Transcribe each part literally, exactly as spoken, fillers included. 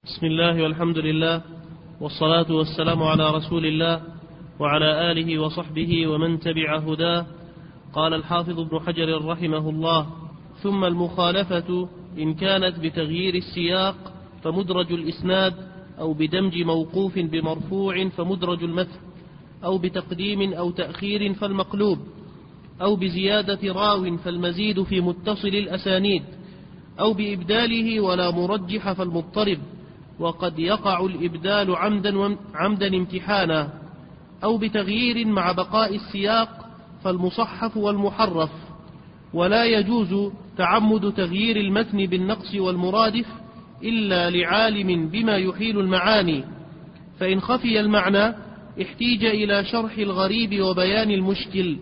بسم الله والحمد لله والصلاة والسلام على رسول الله وعلى آله وصحبه ومن تبع هداه. قال الحافظ ابن حجر رحمه الله: ثم المخالفة إن كانت بتغيير السياق فمدرج الإسناد، أو بدمج موقوف بمرفوع فمدرج المتن، أو بتقديم أو تأخير فالمقلوب، أو بزيادة راو فالمزيد في متصل الأسانيد، أو بإبداله ولا مرجح فالمضطرب، وقد يقع الإبدال عمدا, عمدا امتحانا، أو بتغيير مع بقاء السياق فالمصحف والمحرف. ولا يجوز تعمد تغيير المتن بالنقص والمرادف إلا لعالم بما يحيل المعاني، فإن خفي المعنى احتيج إلى شرح الغريب وبيان المشكل.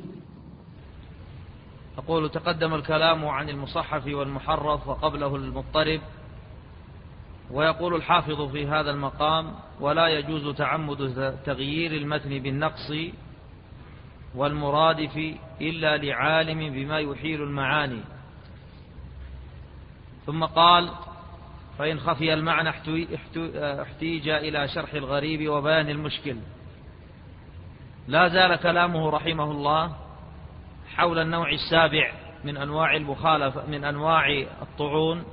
أقول: تقدم الكلام عن المصحف والمحرف وقبله المضطرب. ويقول الحافظ في هذا المقام: ولا يجوز تعمد تغيير المتن بالنقص والمرادف إلا لعالم بما يحيل المعاني. ثم قال: فإن خفي المعنى احتيج إلى شرح الغريب وبيان المشكل. لا زال كلامه رحمه الله حول النوع السابع من أنواع المخالفة من أنواع الطعون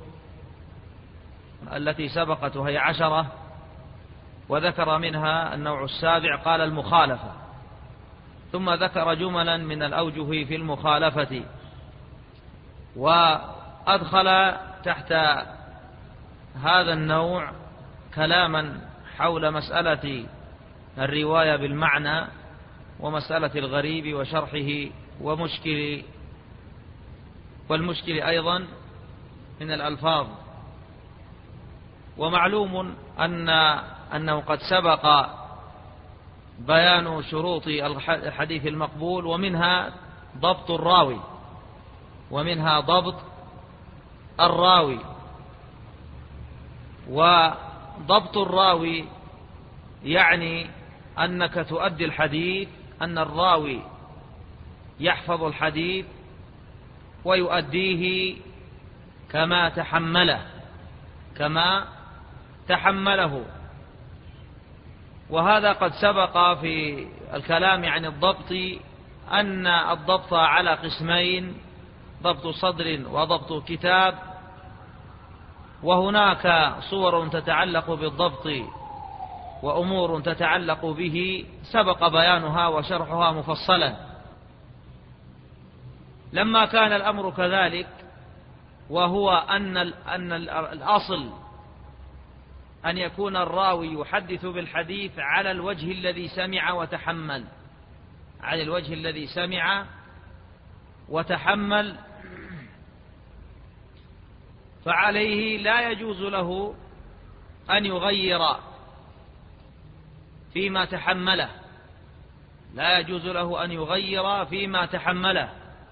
التي سبقت، وهي عشرة، وذكر منها النوع السابع قال المخالفة، ثم ذكر جملا من الأوجه في المخالفة، وأدخل تحت هذا النوع كلاما حول مسألة الرواية بالمعنى ومسألة الغريب وشرحه ومشكل والمشكل أيضا من الألفاظ. ومعلوم أن أنه قد سبق بيان شروط الحديث المقبول، ومنها ضبط الراوي ومنها ضبط الراوي وضبط الراوي يعني أنك تؤدي الحديث، أن الراوي يحفظ الحديث ويؤديه كما تحمله كما تحمله وهذا قد سبق في الكلام عن الضبط أن الضبط على قسمين: ضبط صدر وضبط كتاب. وهناك صور تتعلق بالضبط وأمور تتعلق به سبق بيانها وشرحها مفصلا. لما كان الأمر كذلك، وهو أن أن الأصل أن يكون الراوي يحدث بالحديث على الوجه الذي سمع وتحمل على الوجه الذي سمع وتحمل فعليه لا يجوز له أن يغير فيما تحمله لا يجوز له أن يغير فيما تحمله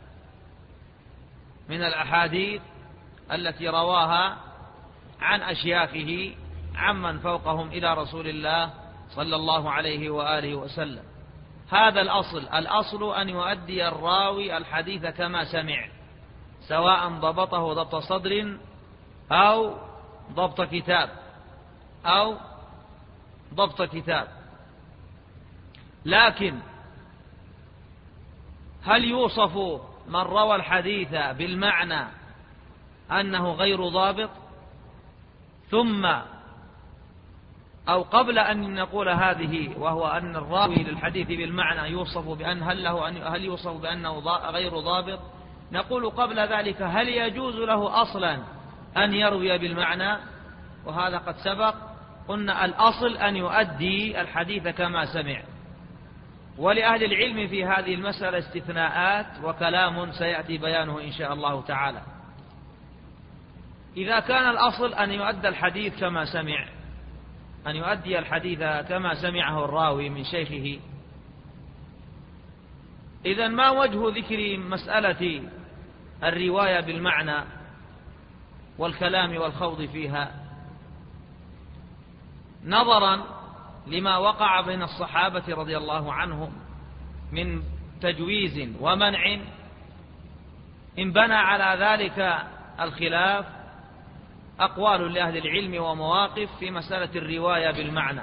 من الأحاديث التي رواها عن أشياخه عمن فوقهم إلى رسول الله صلى الله عليه وآله وسلم. هذا الأصل الأصل أن يؤدي الراوي الحديث كما سمع، سواء ضبطه ضبط صدر أو ضبط كتاب أو ضبط كتاب. لكن هل يوصف من روى الحديث بالمعنى أنه غير ضابط؟ ثم أو قبل أن نقول هذه، وهو أن الراوي للحديث بالمعنى يوصف بأن هل له أن هل يوصف بأنه غير ضابط، نقول قبل ذلك: هل يجوز له أصلا أن يروي بالمعنى؟ وهذا قد سبق. قلنا الأصل أن يؤدي الحديث كما سمع. ولأهل العلم في هذه المسألة استثناءات وكلام سيأتي بيانه إن شاء الله تعالى. إذا كان الأصل أن يؤدي الحديث كما سمع أن يؤدي الحديث كما سمعه الراوي من شيخه، إذن ما وجه ذكر مسألة الرواية بالمعنى والكلام والخوض فيها؟ نظرا لما وقع بين الصحابة رضي الله عنهم من تجويز ومنع، انبنى على ذلك الخلاف أقوال لأهل العلم ومواقف في مسألة الرواية بالمعنى،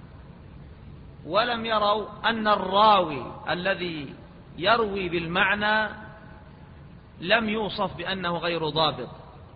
ولم يروا أن الراوي الذي يروي بالمعنى لم يوصف بأنه غير ضابط،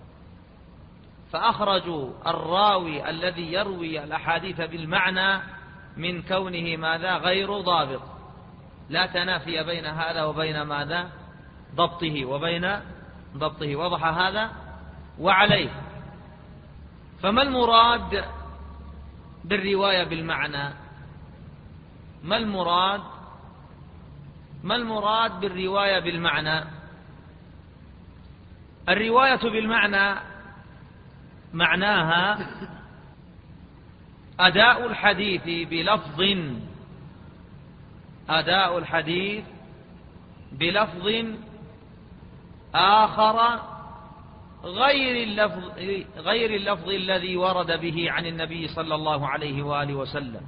فأخرجوا الراوي الذي يروي الأحاديث بالمعنى من كونه ماذا؟ غير ضابط، لا تنافي بين هذا وبين ماذا؟ ضبطه وبين ضبطه. وضح هذا؟ وعليه فما المراد بالرواية بالمعنى؟ ما المراد ما المراد بالرواية بالمعنى؟ الرواية بالمعنى معناها أداء الحديث بلفظ أداء الحديث بلفظ آخر غير اللفظ غير اللفظ الذي ورد به عن النبي صلى الله عليه وآله وسلم.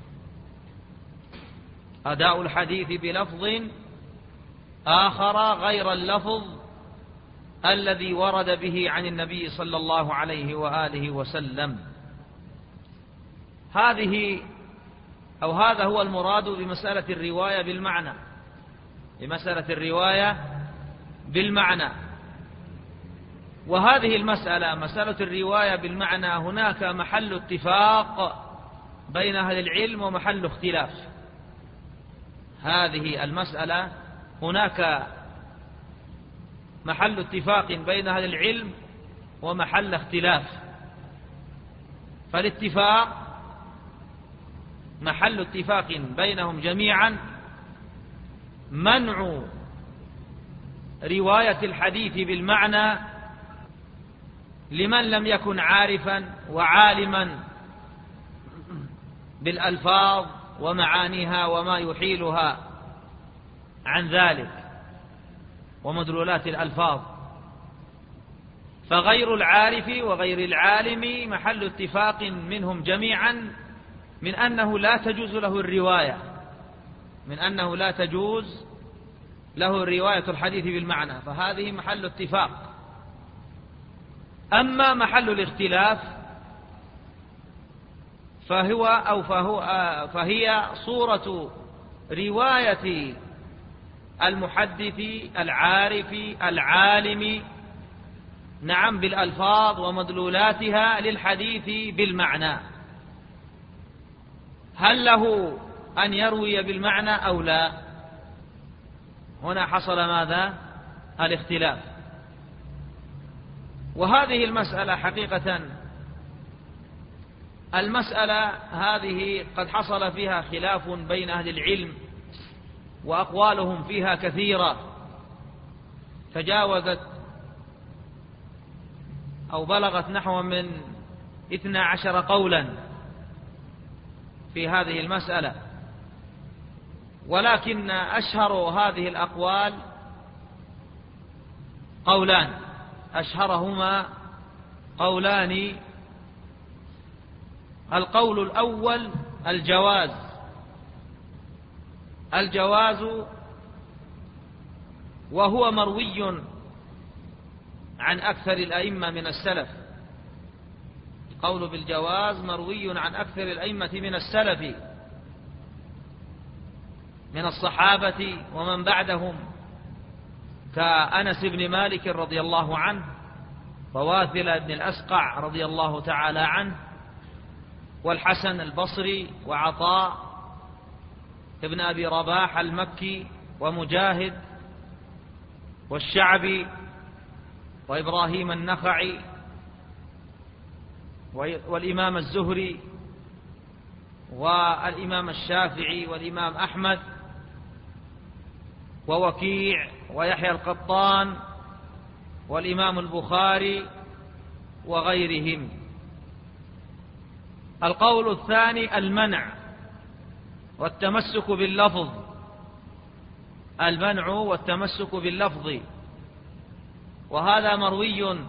أداء الحديث بلفظ آخر غير اللفظ الذي ورد به عن النبي صلى الله عليه وآله وسلم. هذه أو هذا هو المراد بمسألة الرواية بالمعنى بمسألة الرواية بالمعنى. وهذه المسألة مسألة الرواية بالمعنى هناك محل اتفاق بين أهل العلم ومحل اختلاف. هذه المسألة هناك محل اتفاق بين أهل العلم ومحل اختلاف. فالاتفاق محل اتفاق بينهم جميعا منع رواية الحديث بالمعنى لمن لم يكن عارفا وعالما بالألفاظ ومعانيها وما يحيلها عن ذلك ومدلولات الألفاظ. فغير العارف وغير العالم محل اتفاق منهم جميعا من أنه لا تجوز له الرواية من أنه لا تجوز له رواية الحديث بالمعنى. فهذه محل اتفاق. أما محل الاختلاف فهو أو فهو فهي صورة رواية المحدث العارف العالم نعم بالألفاظ ومدلولاتها للحديث بالمعنى. هل له أن يروي بالمعنى أو لا؟ هنا حصل ماذا؟ الاختلاف. وهذه المسألة حقيقة المسألة هذه قد حصل فيها خلاف بين أهل العلم وأقوالهم فيها كثيرة تجاوزت أو بلغت نحو من اثنا عشر قولا في هذه المسألة. ولكن أشهر هذه الأقوال قولان أشهرهما قولان. القول الأول الجواز الجواز وهو مروي عن أكثر الأئمة من السلف. القول بالجواز مروي عن أكثر الأئمة من السلف من الصحابة ومن بعدهم كأنس بن مالك رضي الله عنه وواثل بن الأسقع رضي الله تعالى عنه والحسن البصري وعطاء ابن أبي رباح المكي ومجاهد والشعبي وإبراهيم النخعي والإمام الزهري والإمام الشافعي والإمام أحمد ووكيع ويحيى القطان والإمام البخاري وغيرهم. القول الثاني المنع والتمسك باللفظ المنع والتمسك باللفظ وهذا مروي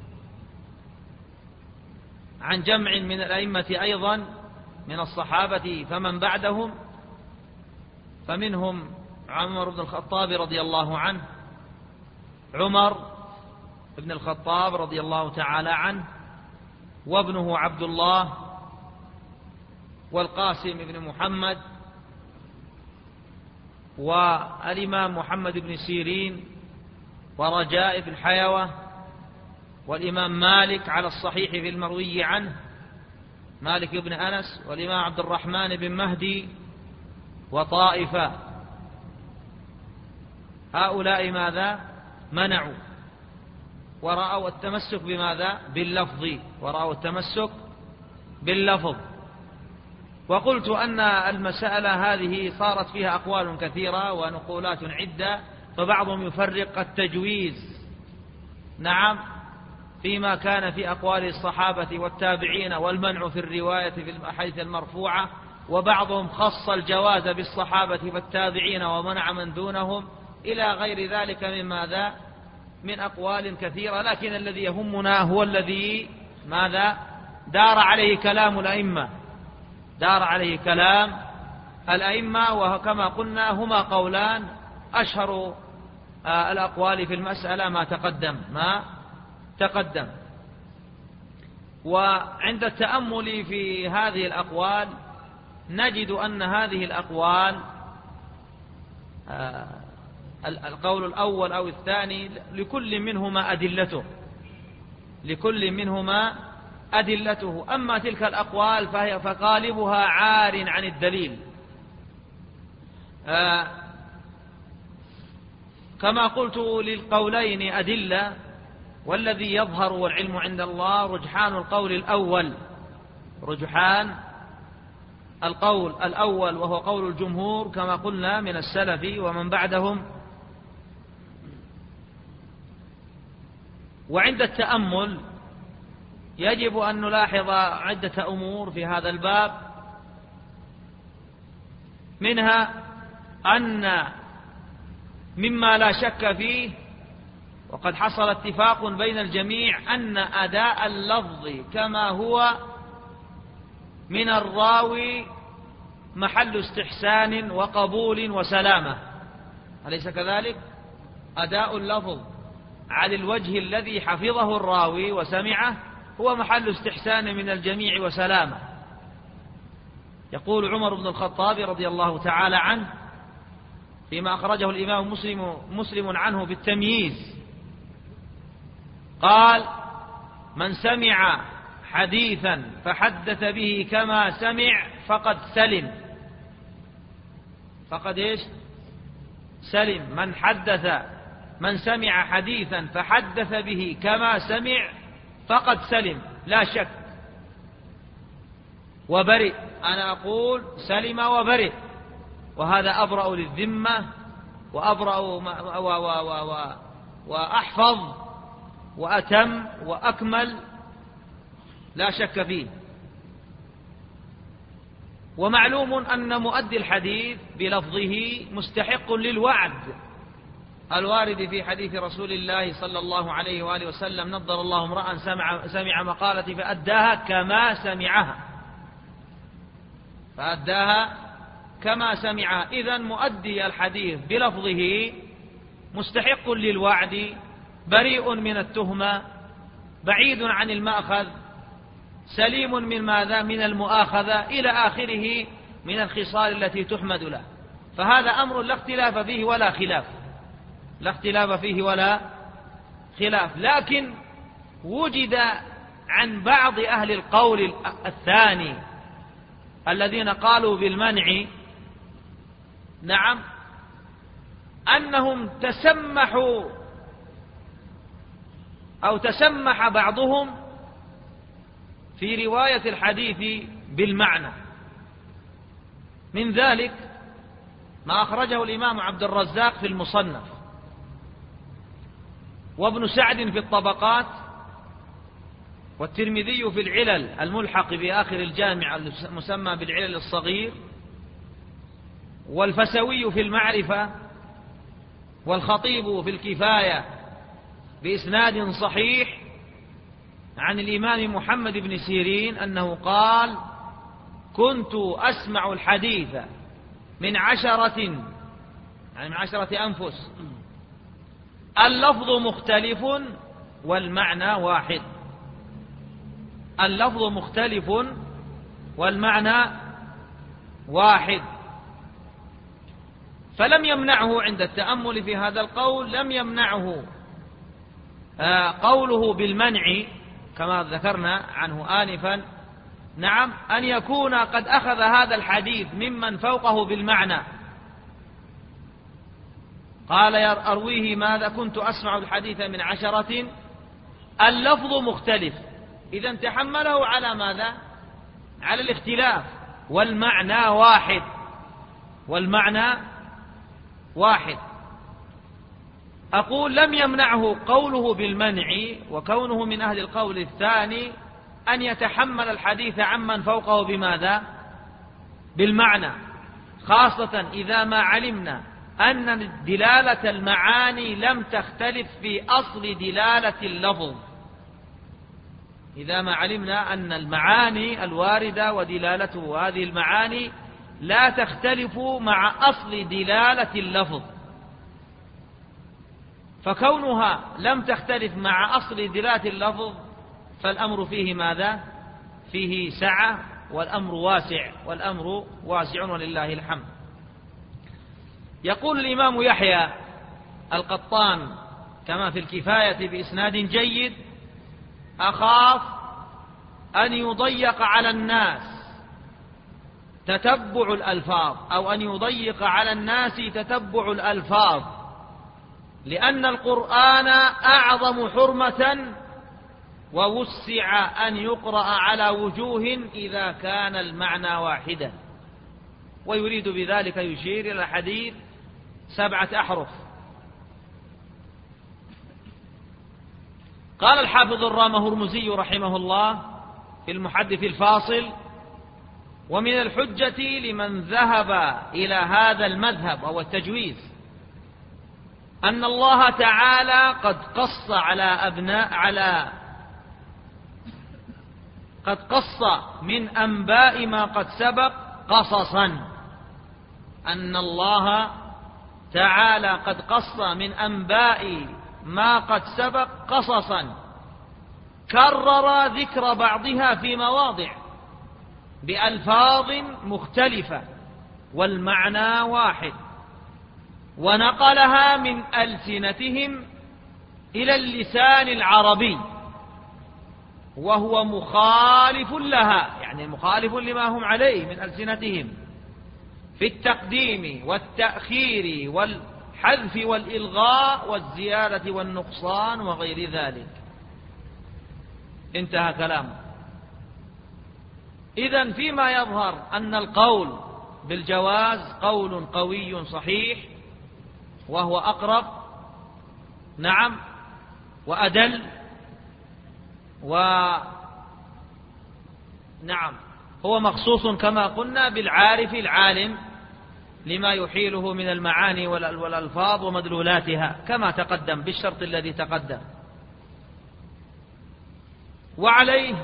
عن جمع من الأئمة أيضا من الصحابة فمن بعدهم فمنهم عمر بن الخطاب رضي الله عنه عمر بن الخطاب رضي الله تعالى عنه وابنه عبد الله، والقاسم بن محمد، والإمام محمد بن سيرين، ورجاء بن حيوة، والإمام مالك على الصحيح في المروي عنه مالك بن أنس، والإمام عبد الرحمن بن مهدي، وطائفة. هؤلاء ماذا؟ منعوا ورأوا التمسك بماذا؟ باللفظ، ورأوا التمسك باللفظ. وقلت أن المسألة هذه صارت فيها أقوال كثيرة ونقولات عدة، فبعضهم يفرق التجويز نعم فيما كان في أقوال الصحابة والتابعين والمنع في الرواية في الأحاديث المرفوعة، وبعضهم خص الجواز بالصحابة والتابعين ومنع من دونهم، إلى غير ذلك من ماذا؟ من أقوال كثيرة. لكن الذي يهمنا هو الذي ماذا؟ دار عليه كلام الأئمة، دار عليه كلام الأئمة، وكما قلنا هما قولان أشهر الأقوال في المسألة ما تقدم ما تقدم. وعند التأمل في هذه الأقوال نجد أن هذه الأقوال القول الأول أو الثاني لكل منهما أدلته، لكل منهما أدلته. أما تلك الأقوال فهي فغالبها عار عن الدليل، آه كما قلت للقولين أدلة، والذي يظهر والعلم عند الله رجحان القول الأول، رجحان القول الأول وهو قول الجمهور كما قلنا من السلف ومن بعدهم. وعند التأمل يجب أن نلاحظ عدة أمور في هذا الباب، منها أن مما لا شك فيه وقد حصل اتفاق بين الجميع أن أداء اللفظ كما هو من الراوي محل استحسان وقبول وسلامة، أليس كذلك؟ أداء اللفظ على الوجه الذي حفظه الراوي وسمعه هو محل استحسان من الجميع وسلامة. يقول عمر بن الخطاب رضي الله تعالى عنه فيما أخرجه الإمام مسلم, مسلم عنه بالتمييز، قال: من سمع حديثا فحدث به كما سمع فقد سلم. فقد إيش؟ سلم. من حدث من سمع حديثا فحدث به كما سمع فقد سلم لا شك، وبرئ. أنا أقول سلم وبرئ، وهذا أبرأ للذمة وأبرأ وأحفظ وأتم وأكمل لا شك فيه. ومعلوم أن مؤدي الحديث بلفظه مستحق للوعد الوارد في حديث رسول الله صلى الله عليه وآله وسلم: نضر الله امرأ سمع, سمع مقالتي فأداها كما سمعها فأداها كما سمعها. إذن مؤدي الحديث بلفظه مستحق للوعد، بريء من التهمة، بعيد عن المأخذ، سليم من ماذا؟ من المؤاخذة، إلى آخره من الخصال التي تحمد له. فهذا أمر لا اختلاف فيه ولا خلاف، لا اختلاف فيه ولا خلاف. لكن وجد عن بعض أهل القول الثاني الذين قالوا بالمنع نعم أنهم تسمحوا أو تسمح بعضهم في رواية الحديث بالمعنى. من ذلك ما أخرجه الإمام عبد الرزاق في المصنف، وابن سعد في الطبقات، والترمذي في العلل الملحق بآخر الجامع المسمى بالعلل الصغير، والفسوي في المعرفة، والخطيب في الكفاية بإسناد صحيح عن الإمام محمد بن سيرين أنه قال: كنت أسمع الحديث من عشرة يعني من عشرة أنفس، اللفظ مختلف والمعنى واحد. اللفظ مختلف والمعنى واحد. فلم يمنعه عند التأمل في هذا القول، لم يمنعه قوله بالمنع كما ذكرنا عنه آنفا، نعم، أن يكون قد أخذ هذا الحديث ممن فوقه بالمعنى. قال أرويه ماذا كنت أسمع الحديث من عشرة، اللفظ مختلف، إذا تحمله على ماذا؟ على الاختلاف، والمعنى واحد، والمعنى واحد. أقول لم يمنعه قوله بالمنع وكونه من أهل القول الثاني أن يتحمل الحديث عمن فوقه بماذا؟ بالمعنى، خاصة إذا ما علمنا أن دلالة المعاني لم تختلف في أصل دلالة اللفظ. إذا ما علمنا أن المعاني الواردة ودلالته هذه المعاني لا تختلف مع أصل دلالة اللفظ، فكونها لم تختلف مع أصل دلالة اللفظ فالأمر فيه ماذا؟ فيه سعة، والأمر واسع، والأمر واسع ولله الحمد. يقول الإمام يحيى القطان كما في الكفاية بإسناد جيد: أخاف أن يضيق على الناس تتبع الألفاظ، أو أن يضيق على الناس تتبع الألفاظ، لأن القرآن أعظم حرمة ووسع أن يقرأ على وجوه إذا كان المعنى واحدا. ويريد بذلك يشير إلى حديث سبعة أحرف. قال الحافظ الرام هرمزي رحمه الله في المحدث الفاصل: ومن الحجة لمن ذهب إلى هذا المذهب أو التجويز أن الله تعالى قد قص على أبناء على قد قص من أنباء ما قد سبق قصصا، أن الله تعالى قد قص من أنباء ما قد سبق قصصا، كرر ذكر بعضها في مواضع بألفاظ مختلفة والمعنى واحد، ونقلها من ألسنتهم إلى اللسان العربي، وهو مخالف لها، يعني مخالف لما هم عليه من ألسنتهم في التقديم والتأخير والحذف والإلغاء والزيادة والنقصان وغير ذلك. انتهى كلامه. إذن فيما يظهر أن القول بالجواز قول قوي صحيح، وهو أقرب، نعم، وأدل، ونعم هو مخصوص كما قلنا بالعارف العالم لما يحيله من المعاني والألفاظ ومدلولاتها كما تقدم بالشرط الذي تقدم. وعليه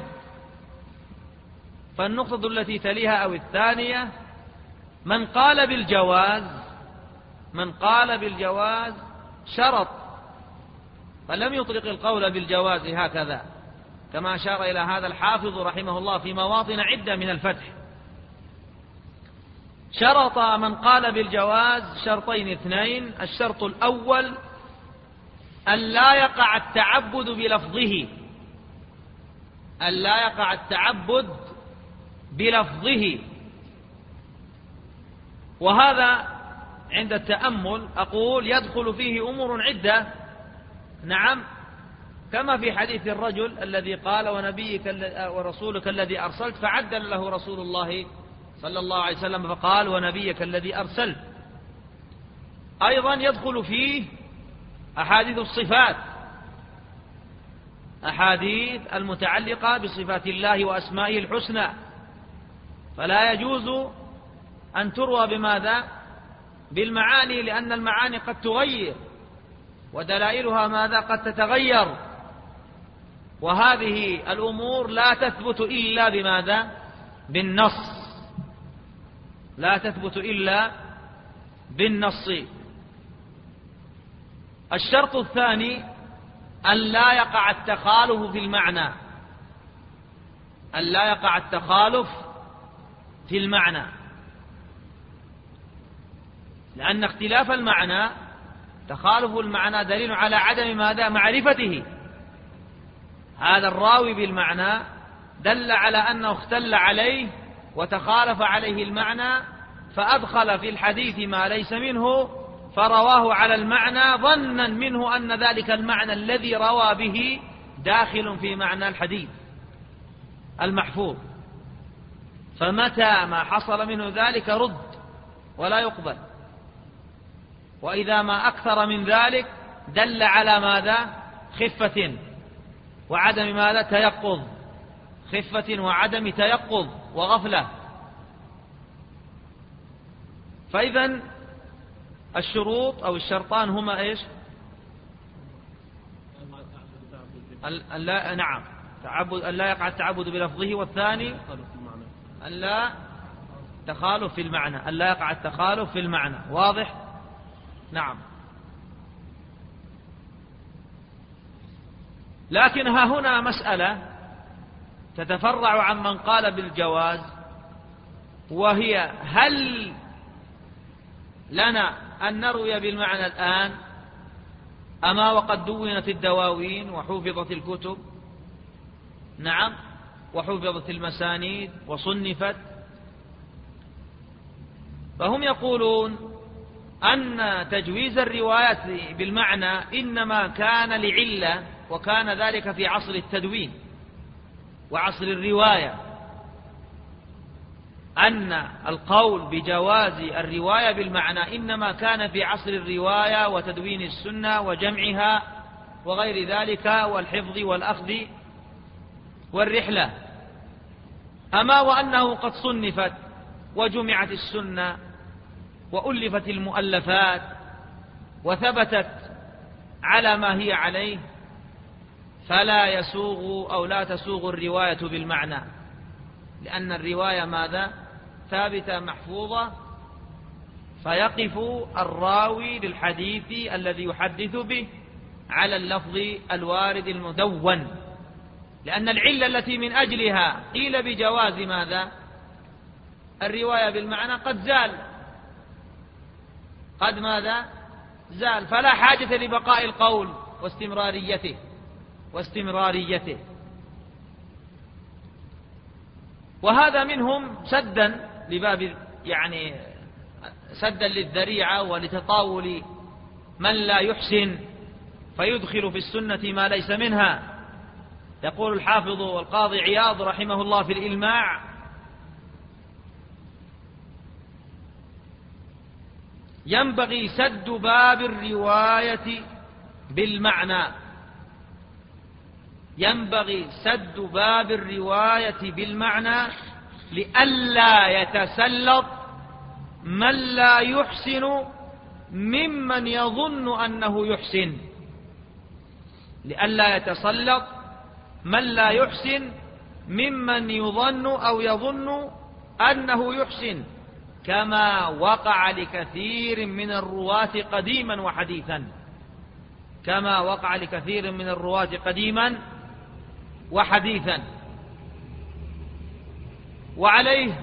فالنقطة التي تليها أو الثانية: من قال بالجواز من قال بالجواز شرط، فلم يطلق القول بالجواز هكذا، كما أشار إلى هذا الحافظ رحمه الله في مواطن عدة من الفتح. شرط من قال بالجواز شرطين اثنين: الشرط الأول أن لا يقع التعبد بلفظه أن لا يقع التعبد بلفظه وهذا عند التأمل أقول يدخل فيه أمور عدة، نعم، كما في حديث الرجل الذي قال: ونبيك ورسولك الذي أرسلت، فعدل له رسول الله صلى الله عليه وسلم فقال: ونبيك الذي أرسلت. أيضا يدخل فيه أحاديث الصفات، أحاديث المتعلقة بصفات الله وأسمائه الحسنى، فلا يجوز أن تروى بماذا؟ بالمعاني، لأن المعاني قد تغير ودلائلها ماذا؟ قد تتغير، وهذه الأمور لا تثبت إلا بماذا؟ بالنص، لا تثبت إلا بالنص. الشرط الثاني أن لا يقع التخالف في المعنى، أن لا يقع التخالف في المعنى، لأن اختلاف المعنى تخالف المعنى دليل على عدم ماذا؟ معرفته. هذا الراوي بالمعنى دل على أنه اختل عليه وتخالف عليه المعنى، فأدخل في الحديث ما ليس منه فرواه على المعنى ظنا منه أن ذلك المعنى الذي روى به داخل في معنى الحديث المحفوظ، فمتى ما حصل منه ذلك رد ولا يقبل. وإذا ما أكثر من ذلك دل على ماذا؟ خفة وعدم ماذا؟ تيقظ، خفة وعدم تيقظ وغفلة. فإذا الشروط أو الشرطان هما إيش؟ ألا نعم تعبد ألا يقع التعبد بلفظه، والثاني ألا تخالف في المعنى، ألا يقع التخالف في المعنى. واضح؟ نعم. لكن ها هنا مسألة تتفرع عن من قال بالجواز، وهي هل لنا أن نروي بالمعنى الآن أما وقد دونت الدواوين وحفظت الكتب؟ نعم، وحفظت المسانيد وصنفت. فهم يقولون أن تجويز الروايات بالمعنى إنما كان لعلة، وكان ذلك في عصر التدوين وعصر الرواية، أن القول بجواز الرواية بالمعنى إنما كان في عصر الرواية وتدوين السنة وجمعها وغير ذلك والحفظ والأخذ والرحلة. أما وأنه قد صنفت وجمعت السنة وألفت المؤلفات وثبتت على ما هي عليه، فلا يسوغ أو لا تسوغ الرواية بالمعنى، لأن الرواية ماذا؟ ثابتة محفوظة، فيقف الراوي للحديث الذي يحدث به على اللفظ الوارد المدون، لأن العلة التي من أجلها قيل بجواز ماذا؟ الرواية بالمعنى قد زال، قد ماذا؟ زال، فلا حاجة لبقاء القول واستمراريته واستمراريته. وهذا منهم سدا لباب، يعني سدا للذريعة ولتطاول من لا يحسن فيدخل في السنة ما ليس منها. يقول الحافظ والقاضي عياض رحمه الله في الإلماع: ينبغي سد باب الرواية بالمعنى، ينبغي سد باب الرواية بالمعنى لئلا يتسلط من لا يحسن ممن يظن أنه يحسن، لئلا يتسلط من لا يحسن ممن يظن أو يظن أنه يحسن، كما وقع لكثير من الرواة قديما وحديثا، كما وقع لكثير من الرواة قديما وحديثا. وعليه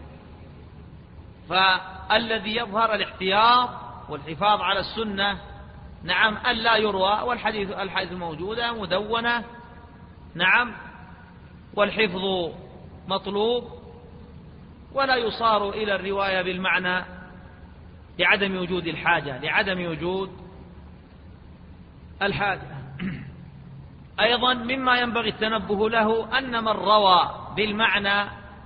فالذي يظهر الاحتياط والحفاظ على السنة، نعم، ألا يروى، والحديث الحديث موجودة مدونة، نعم، والحفظ مطلوب، ولا يصار إلى الرواية بالمعنى لعدم وجود الحاجة، لعدم وجود الحاجة. أيضا مما ينبغي التنبه له أن من روى بالمعنى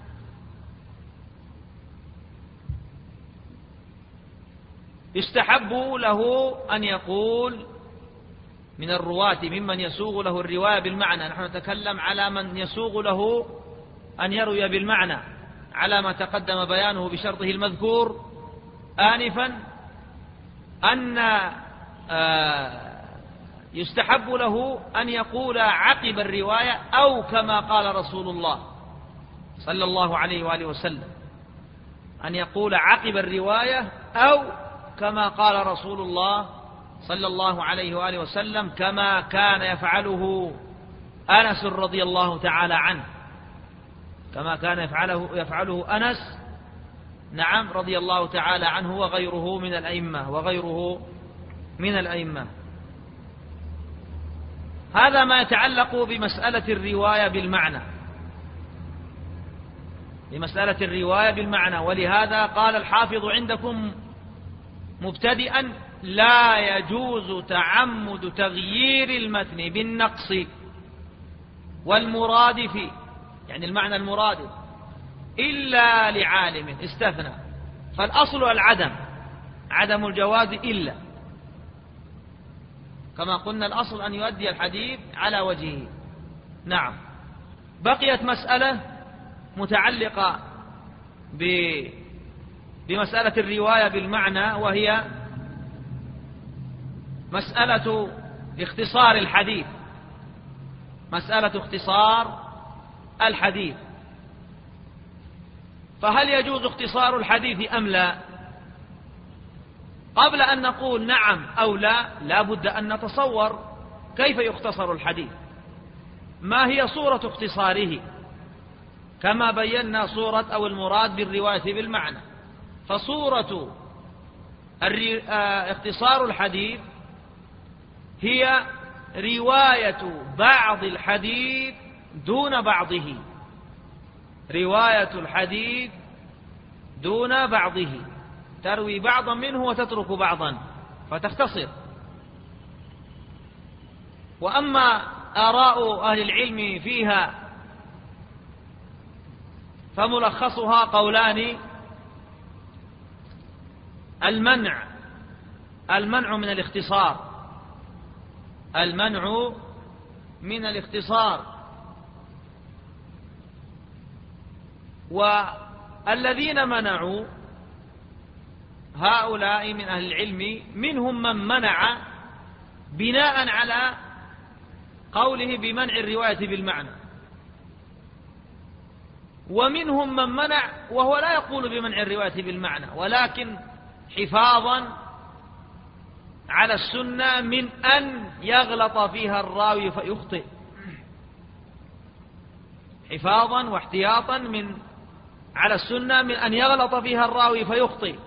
يستحب له أن يقول من الرواة ممن يسوغ له الرواية بالمعنى، نحن نتكلم على من يسوغ له أن يروي بالمعنى على ما تقدم بيانه بشرطه المذكور آنفا، أن يستحب له أن يقول عقب الرواية أو كما قال رسول الله صلى الله عليه وآله وسلم، أن يقول عقب الرواية أو كما قال رسول الله صلى الله عليه وآله وسلم، كما كان يفعله أنس رضي الله تعالى عنه. كما كان يفعله, يفعله أنس نعم رضي الله تعالى عنه وغيره من الأئمة وغيره من الأئمة. هذا ما يتعلق بمسألة الرواية بالمعنى بمسألة الرواية بالمعنى. ولهذا قال الحافظ عندكم مبتدئا: لا يجوز تعمد تغيير المتن بالنقص والمرادف، يعني المعنى المرادف، إلا لعالم استثنى. فالأصل العدم، عدم الجواز إلا، كما قلنا الأصل أن يؤدي الحديث على وجهه. نعم. بقيت مسألة متعلقة بمسألة الرواية بالمعنى، وهي مسألة اختصار الحديث مسألة اختصار الحديث. فهل يجوز اختصار الحديث أم لا؟ قبل أن نقول نعم أو لا، لا بد أن نتصور كيف يختصر الحديث، ما هي صورة اختصاره، كما بينا صورة أو المراد بالرواية بالمعنى. فصورة اختصار الحديث هي رواية بعض الحديث دون بعضه رواية الحديث دون بعضه تروي بعضا منه وتترك بعضا فتختصر. وأما آراء أهل العلم فيها فملخصها قولان: المنع المنع من الاختصار المنع من الاختصار والذين منعوا هؤلاء من أهل العلم منهم من منع بناء على قوله بمنع الرواية بالمعنى، ومنهم من منع وهو لا يقول بمنع الرواية بالمعنى، ولكن حفاظا على السنة من أن يغلط فيها الراوي فيخطئ، حفاظا واحتياطا من على السنة من أن يغلط فيها الراوي فيخطئ.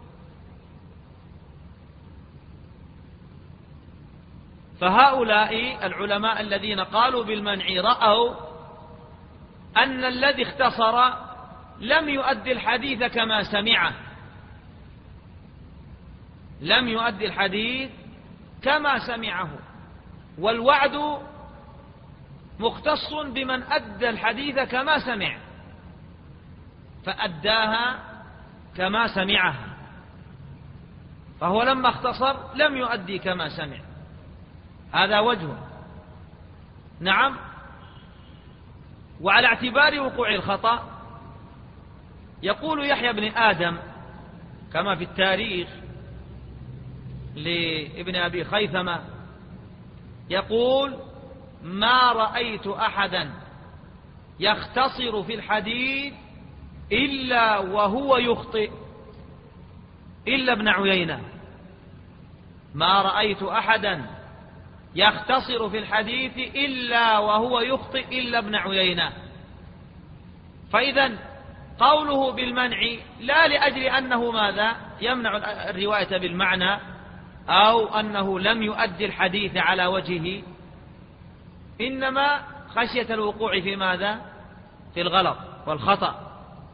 فهؤلاء العلماء الذين قالوا بالمنع رأوا أن الذي اختصر لم يؤدي الحديث كما سمعه لم يؤدي الحديث كما سمعه والوعد مختص بمن أدى الحديث كما سمع فأداها كما سمعها، فهو لما اختصر لم يؤدي كما سمع. هذا وجه. نعم. وعلى اعتبار وقوع الخطأ يقول يحيى بن آدم كما في التاريخ لابن أبي خيثمة، يقول: ما رأيت أحدا يختصر في الحديث إلا وهو يخطئ إلا ابن عيينة. ما رأيت أحدا يختصر في الحديث إلا وهو يخطئ إلا ابن عيينة. فإذا قوله بالمنع لا لأجل أنه ماذا يمنع الرواية بالمعنى أو أنه لم يؤدي الحديث على وجهه، إنما خشية الوقوع في ماذا في الغلط والخطأ.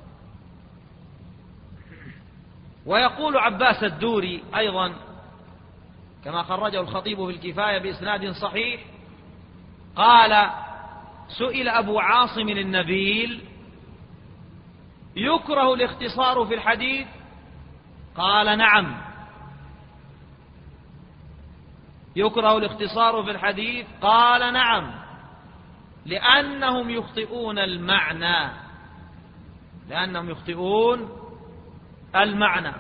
ويقول عباس الدوري أيضا كما خرجه الخطيب في الكفاية بإسناد صحيح، قال: سئل أبو عاصم النبيل: يكره الاختصار في الحديث؟ قال: نعم. يكره الاختصار في الحديث؟ قال: نعم، لأنهم يخطئون المعنى لأنهم يخطئون المعنى.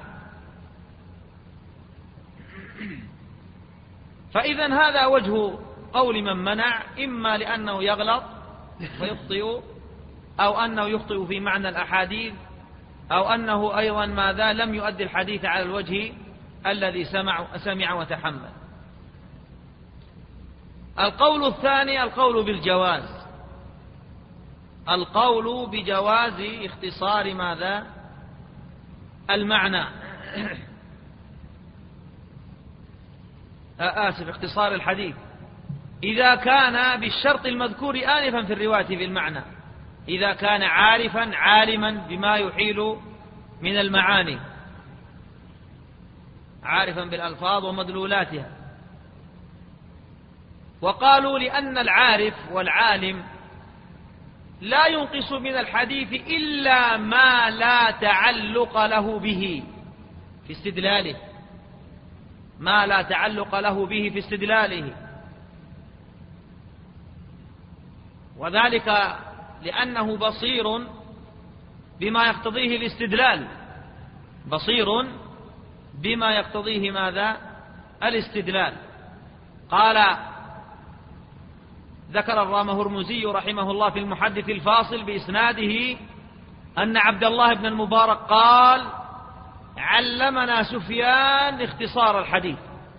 فإذا هذا وجه قول من منع، إما لأنه يغلط ويخطئ، أو أنه يخطئ في معنى الأحاديث، أو أنه أيضا ماذا لم يؤدي الحديث على الوجه الذي سمع, سمع وتحمل. القول الثاني القول بالجواز القول بجواز اختصار ماذا؟ المعنى آسف اختصار الحديث إذا كان بالشرط المذكور آنفا في الرواية بالمعنى، إذا كان عارفا عالما بما يحيل من المعاني، عارفا بالألفاظ ومدلولاتها. وقالوا لأن العارف والعالم لا ينقص من الحديث إلا ما لا تعلق له به في استدلاله، ما لا تعلق له به في استدلاله، وذلك لأنه بصير بما يقتضيه الاستدلال، بصير بما يقتضيه ماذا؟ الاستدلال. قال ذكر الرامهرمزي رحمه الله في المحدث الفاصل بإسناده أن عبد الله بن المبارك قال: علمنا سفيان اختصار الحديث،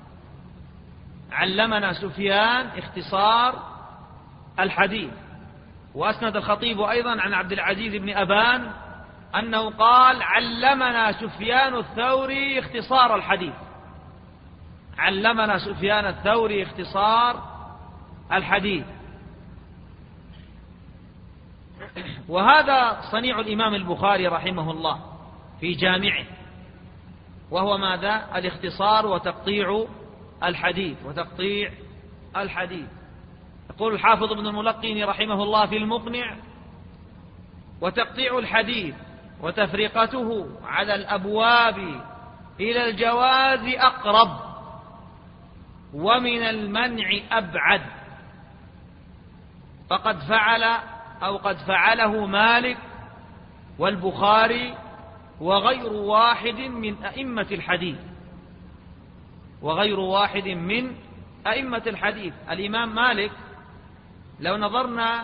علمنا سفيان اختصار الحديث. وأسند الخطيب أيضا عن عبد العزيز بن أبان أنه قال: علمنا سفيان الثوري اختصار الحديث، علمنا سفيان الثوري اختصار الحديث. وهذا صنيع الإمام البخاري رحمه الله في جامعه، وهو ماذا؟ الاختصار وتقطيع الحديث، وتقطيع الحديث. يقول الحافظ ابن الملقن رحمه الله في المقنع: وتقطيع الحديث وتفرقته على الأبواب إلى الجواز أقرب ومن المنع أبعد، فقد فعل أو قد فعله مالك والبخاري وغير واحد من أئمة الحديث، وغير واحد من أئمة الحديث. الإمام مالك لو نظرنا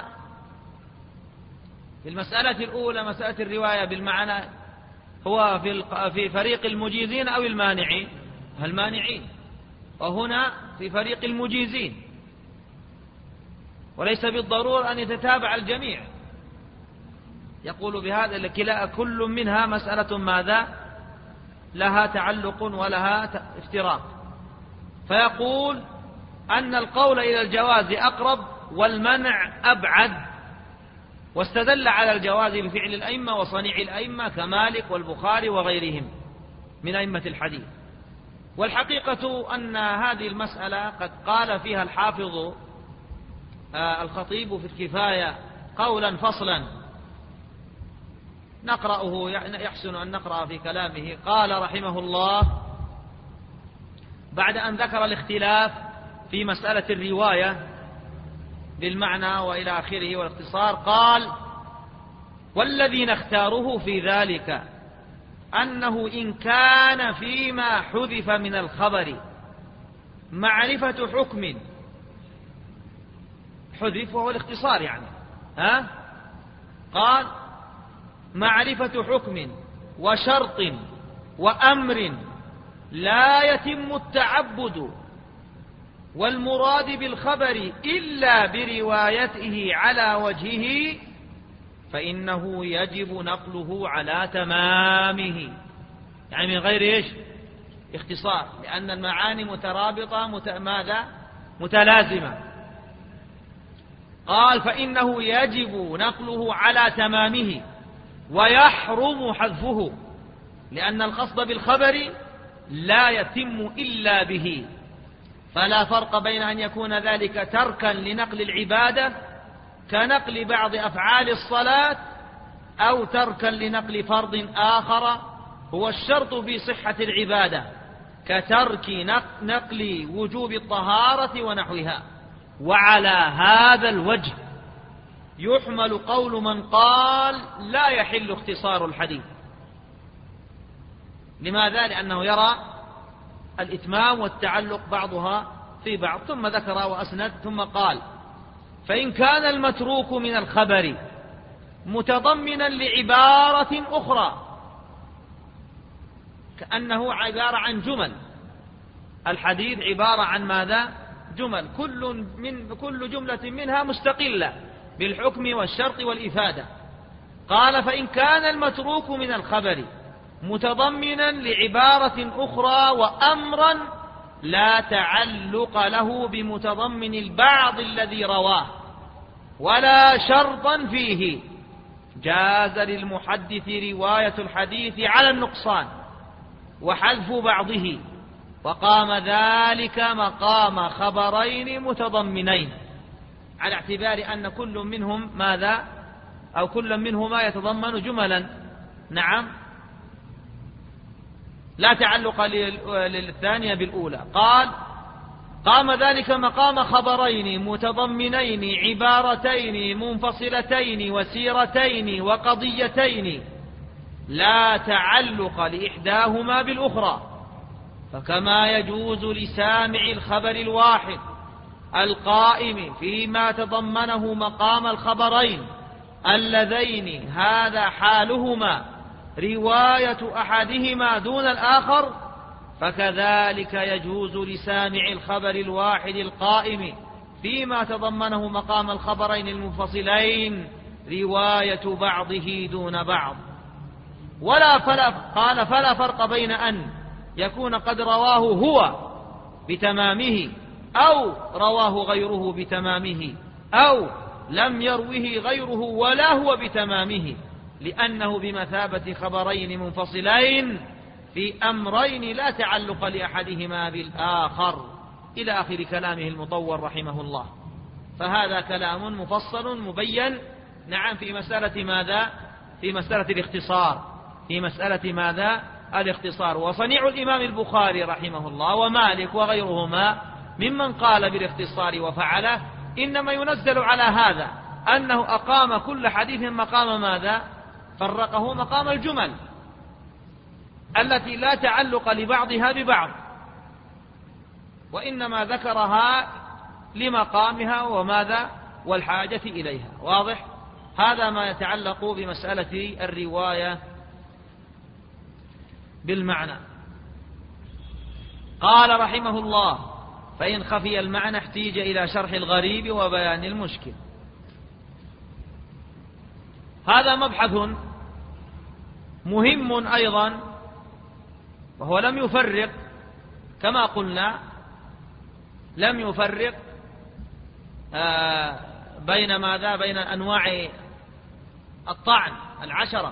في المسألة الأولى مسألة الرواية بالمعنى، هو في في فريق المجيزين أو المانعين؟ المانعين. وهنا في فريق المجيزين، وليس بالضرورة أن يتتابع الجميع. يقول بهذا لكلا كل منها مسألة ماذا؟ لها تعلق ولها افتراق. فيقول أن القول إلى الجواز أقرب والمنع أبعد، واستدل على الجواز بفعل الأئمة وصنيع الأئمة كمالك والبخاري وغيرهم من أئمة الحديث. والحقيقة أن هذه المسألة قد قال فيها الحافظ الخطيب في الكفاية قولا فصلا نقرأه، يحسن أن نقرأ في كلامه. قال رحمه الله بعد أن ذكر الاختلاف في مسألة الرواية بالمعنى وإلى آخره والاختصار، قال: والذي نختاره في ذلك أنه إن كان فيما حذف من الخبر معرفة حكم، حذف وهو الاختصار يعني، ها؟ قال: معرفة حكم وشرط وأمر لا يتم التعبد والمراد بالخبر إلا بروايته على وجهه، فإنه يجب نقله على تمامه، يعني من غير إيش؟ اختصار، لأن المعاني مترابطة مت... ماذا؟ متلازمة. قال: فإنه يجب نقله على تمامه ويحرم حذفه، لأن القصد بالخبر لا يتم إلا به، فلا فرق بين أن يكون ذلك تركا لنقل العبادة كنقل بعض أفعال الصلاة، أو تركا لنقل فرض آخر هو الشرط في صحة العبادة كترك نقل وجوب الطهارة ونحوها. وعلى هذا الوجه يحمل قول من قال لا يحل اختصار الحديث. لماذا؟ لأنه يرى الإتمام والتعلق بعضها في بعض. ثم ذكر وأسند ثم قال: فإن كان المتروك من الخبر متضمنا لعبارة أخرى، كأنه عبارة عن جمل، الحديث عبارة عن ماذا؟ جمل، كل من كل جملة منها مستقلة بالحكم والشرط والإفادة. قال فإن كان المتروك من الخبر متضمنا لعبارة أخرى وأمرا لا تعلق له بمتضمن البعض الذي رواه ولا شرطا فيه، جاز للمحدث رواية الحديث على النقصان وحذف بعضه، وقام ذلك مقام خبرين متضمنين، على اعتبار أن كل منهم ماذا أو كل منهما يتضمن جملا نعم لا تعلق للثانية بالأولى. قال قام ذلك مقام خبرين متضمنين عبارتين منفصلتين وسيرتين وقضيتين لا تعلق لإحداهما بالأخرى، فكما يجوز لسامع الخبر الواحد القائم فيما تضمنه مقام الخبرين اللذين هذا حالهما رواية أحدهما دون الآخر، فكذلك يجوز لسامع الخبر الواحد القائم فيما تضمنه مقام الخبرين المنفصلين رواية بعضه دون بعض. ولا فلا قال فلا فرق بين أن يكون قد رواه هو بتمامه أو رواه غيره بتمامه أو لم يروه غيره ولا هو بتمامه، لأنه بمثابة خبرين منفصلين في أمرين لا تعلق لأحدهما بالآخر، إلى آخر كلامه المطول رحمه الله. فهذا كلام مفصل مبين نعم في مسألة ماذا في مسألة الاختصار في مسألة ماذا الاختصار. وصنيع الإمام البخاري رحمه الله ومالك وغيرهما ممن قال بالاختصار وفعله إنما ينزل على هذا أنه أقام كل حديث مقام ماذا فرقه مقام الجمل التي لا تعلق لبعضها ببعض، وإنما ذكرها لمقامها وماذا والحاجة إليها. واضح؟ هذا ما يتعلق بمسألة الرواية بالمعنى. قال رحمه الله فإن خفي المعنى احتيج إلى شرح الغريب وبيان المشكل. هذا مبحث مهم أيضا، وهو لم يفرق كما قلنا لم يفرق آه بين ماذا بين أنواع الطعن العشرة،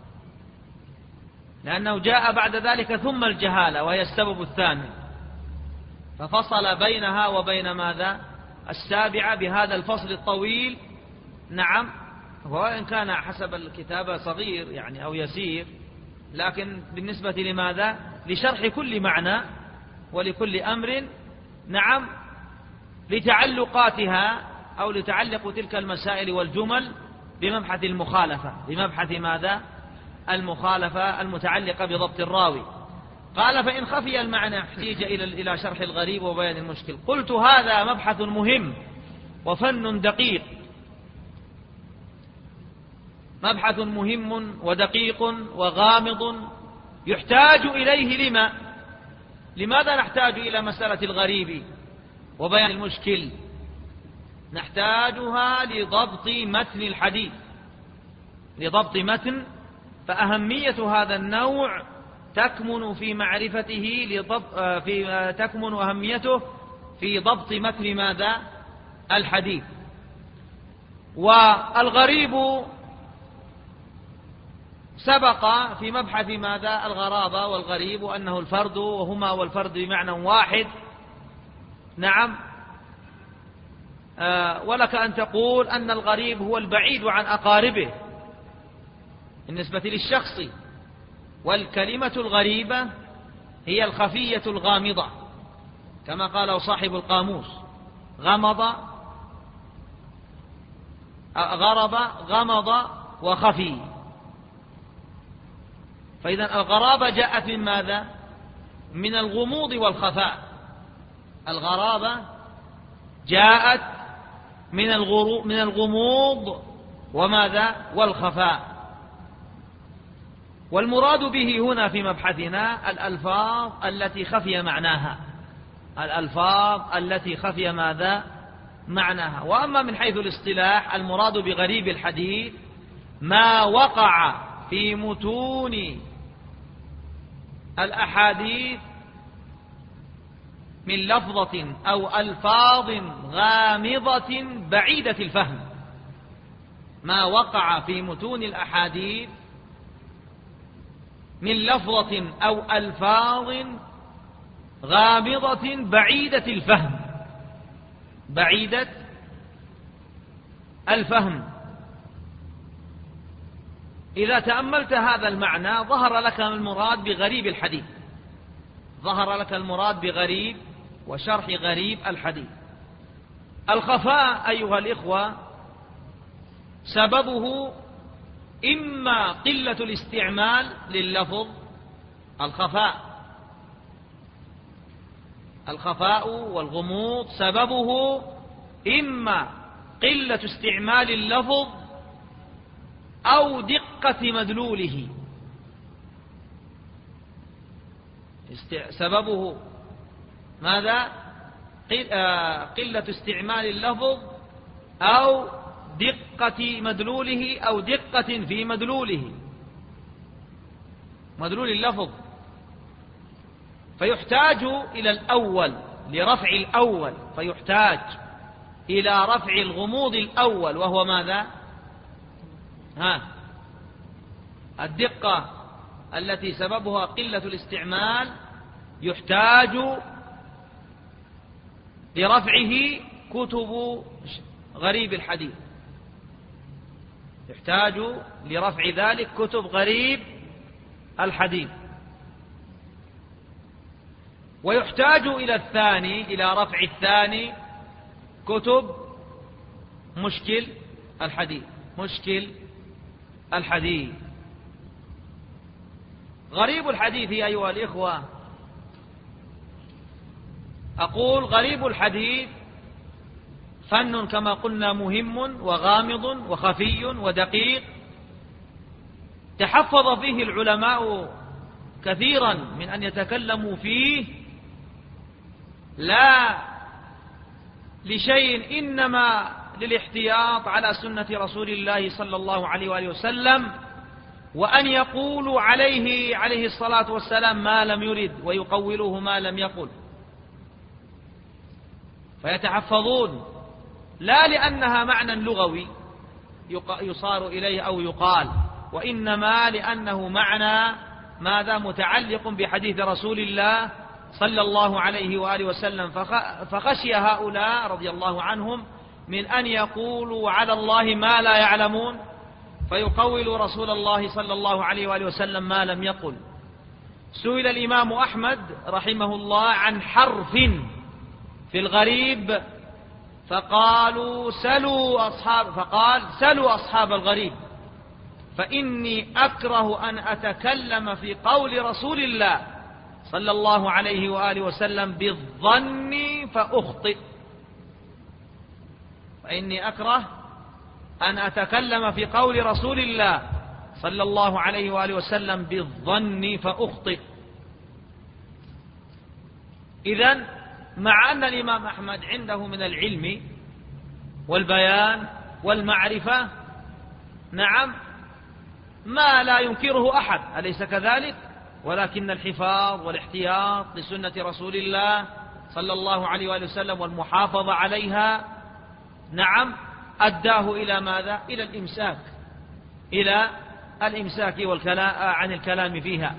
لأنه جاء بعد ذلك ثم الجهالة وهي السبب الثاني، ففصل بينها وبين ماذا السابعة بهذا الفصل الطويل. نعم، وإن كان حسب الكتابة صغير يعني أو يسير، لكن بالنسبة لماذا لشرح كل معنى ولكل أمر نعم لتعلقاتها أو لتعلق تلك المسائل والجمل بمبحث المخالفة بمبحث ماذا المخالفة المتعلقة بضبط الراوي. قال فإن خفي المعنى احتيج إلى شرح الغريب وبيان المشكل. قلت هذا مبحث مهم وفن دقيق، مبحث مهم ودقيق وغامض يحتاج إليه. لما لماذا نحتاج إلى مسألة الغريب وبيان المشكل؟ نحتاجها لضبط متن الحديث لضبط متن فأهمية هذا النوع تكمن في معرفته لضبط في تكمن أهميته في ضبط متن ماذا الحديث. والغريب سبق في مبحث ماذا الغرابة والغريب أنه الفرد، وهما والفرد بمعنى واحد. نعم، آه ولك أن تقول أن الغريب هو البعيد عن أقاربه بالنسبة للشخص، والكلمة الغريبة هي الخفية الغامضة كما قاله صاحب القاموس: غمض غرب غمض وخفي. فإذا الغرابة جاءت من ماذا؟ من الغموض والخفاء. الغرابة جاءت من الغرو من الغموض وماذا والخفاء. والمراد به هنا في مبحثنا الألفاظ التي خفي معناها الألفاظ التي خفي ماذا معناها. وأما من حيث الاصطلاح المراد بغريب الحديث ما وقع في متون الأحاديث من لفظة أو ألفاظ غامضة بعيدة الفهم. ما وقع في متون الأحاديث من لفظة أو ألفاظ غامضة بعيدة الفهم بعيدة الفهم. إذا تأملت هذا المعنى ظهر لك المراد بغريب الحديث ظهر لك المراد بغريب وشرح غريب الحديث. الخفاء أيها الإخوة سببه إما قلة الاستعمال لللفظ. الخفاء الخفاء والغموض سببه إما قلة استعمال اللفظ أو دقة مدلوله. سببه ماذا؟ قلة استعمال اللفظ أو دقة مدلوله أو دقة في مدلوله مدلول اللفظ. فيحتاج إلى الأول لرفع الأول فيحتاج إلى رفع الغموض الأول وهو ماذا؟ ها الدقة التي سببها قلة الاستعمال يحتاج لرفعه كتب غريب الحديث يحتاج لرفع ذلك كتب غريب الحديث. ويحتاج إلى الثاني إلى رفع الثاني كتب مشكل الحديث مشكل الحديث. غريب الحديث أيها الإخوة أقول غريب الحديث فن كما قلنا مهم وغامض وخفي ودقيق تحفظ فيه العلماء كثيرا من أن يتكلموا فيه لا لشيء إنما للاحتياط على سنة رسول الله صلى الله عليه وآله وسلم وأن يقولوا عليه عليه الصلاة والسلام ما لم يرد ويقولوه ما لم يقل. فيتحفظون لا لأنها معنى لغوي يصار إليه أو يقال وإنما لأنه معنى ماذا متعلق بحديث رسول الله صلى الله عليه وآله وسلم. فخشي هؤلاء رضي الله عنهم من أن يقولوا على الله ما لا يعلمون فيقول رسول الله صلى الله عليه وآله وسلم ما لم يقل. سئل الإمام أحمد رحمه الله عن حرف في الغريب فقالوا سلوا أصحاب فقال سلوا أصحاب الغريب فإني أكره أن أتكلم في قول رسول الله صلى الله عليه وآله وسلم بالظن فأخطئ. فإني أكره أن أتكلم في قول رسول الله صلى الله عليه وآله وسلم بالظن فأخطئ. إذن مع أن الإمام أحمد عنده من العلم والبيان والمعرفة نعم ما لا ينكره أحد أليس كذلك؟ ولكن الحفاظ والاحتياط لسنة رسول الله صلى الله عليه وآله وسلم والمحافظة عليها نعم أداه إلى ماذا؟ إلى الإمساك إلى الإمساك والكلام عن الكلام فيها.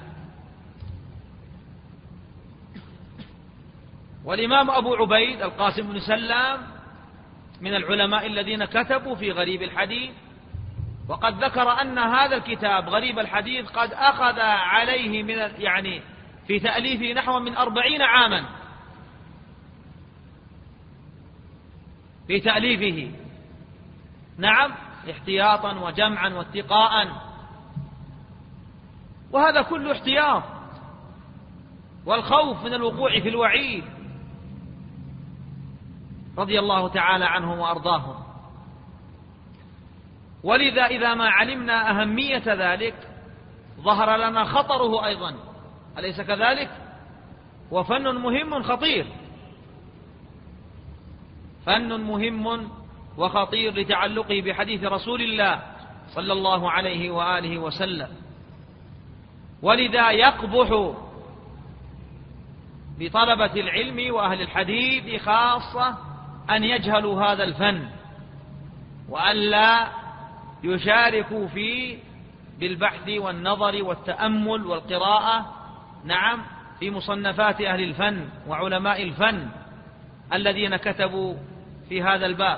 والإمام أبو عبيد القاسم بن سلام من العلماء الذين كتبوا في غريب الحديث وقد ذكر أن هذا الكتاب غريب الحديث قد أخذ عليه من يعني في تأليفه نحو من أربعين عاما في تأليفه نعم احتياطا وجمعا واتقاء وهذا كله احتياط والخوف من الوقوع في الوعيد رضي الله تعالى عنهم وأرضاهم. ولذا إذا ما علمنا أهمية ذلك ظهر لنا خطره أيضا أليس كذلك؟ وفن مهم خطير فن مهم وخطير لتعلقه بحديث رسول الله صلى الله عليه وآله وسلم، ولذا يقبح بطلبة العلم وأهل الحديث خاصة أن يجهلوا هذا الفن، وأن لا يشاركوا فيه بالبحث والنظر والتأمل والقراءة، نعم، في مصنفات أهل الفن وعلماء الفن الذين كتبوا في هذا الباب.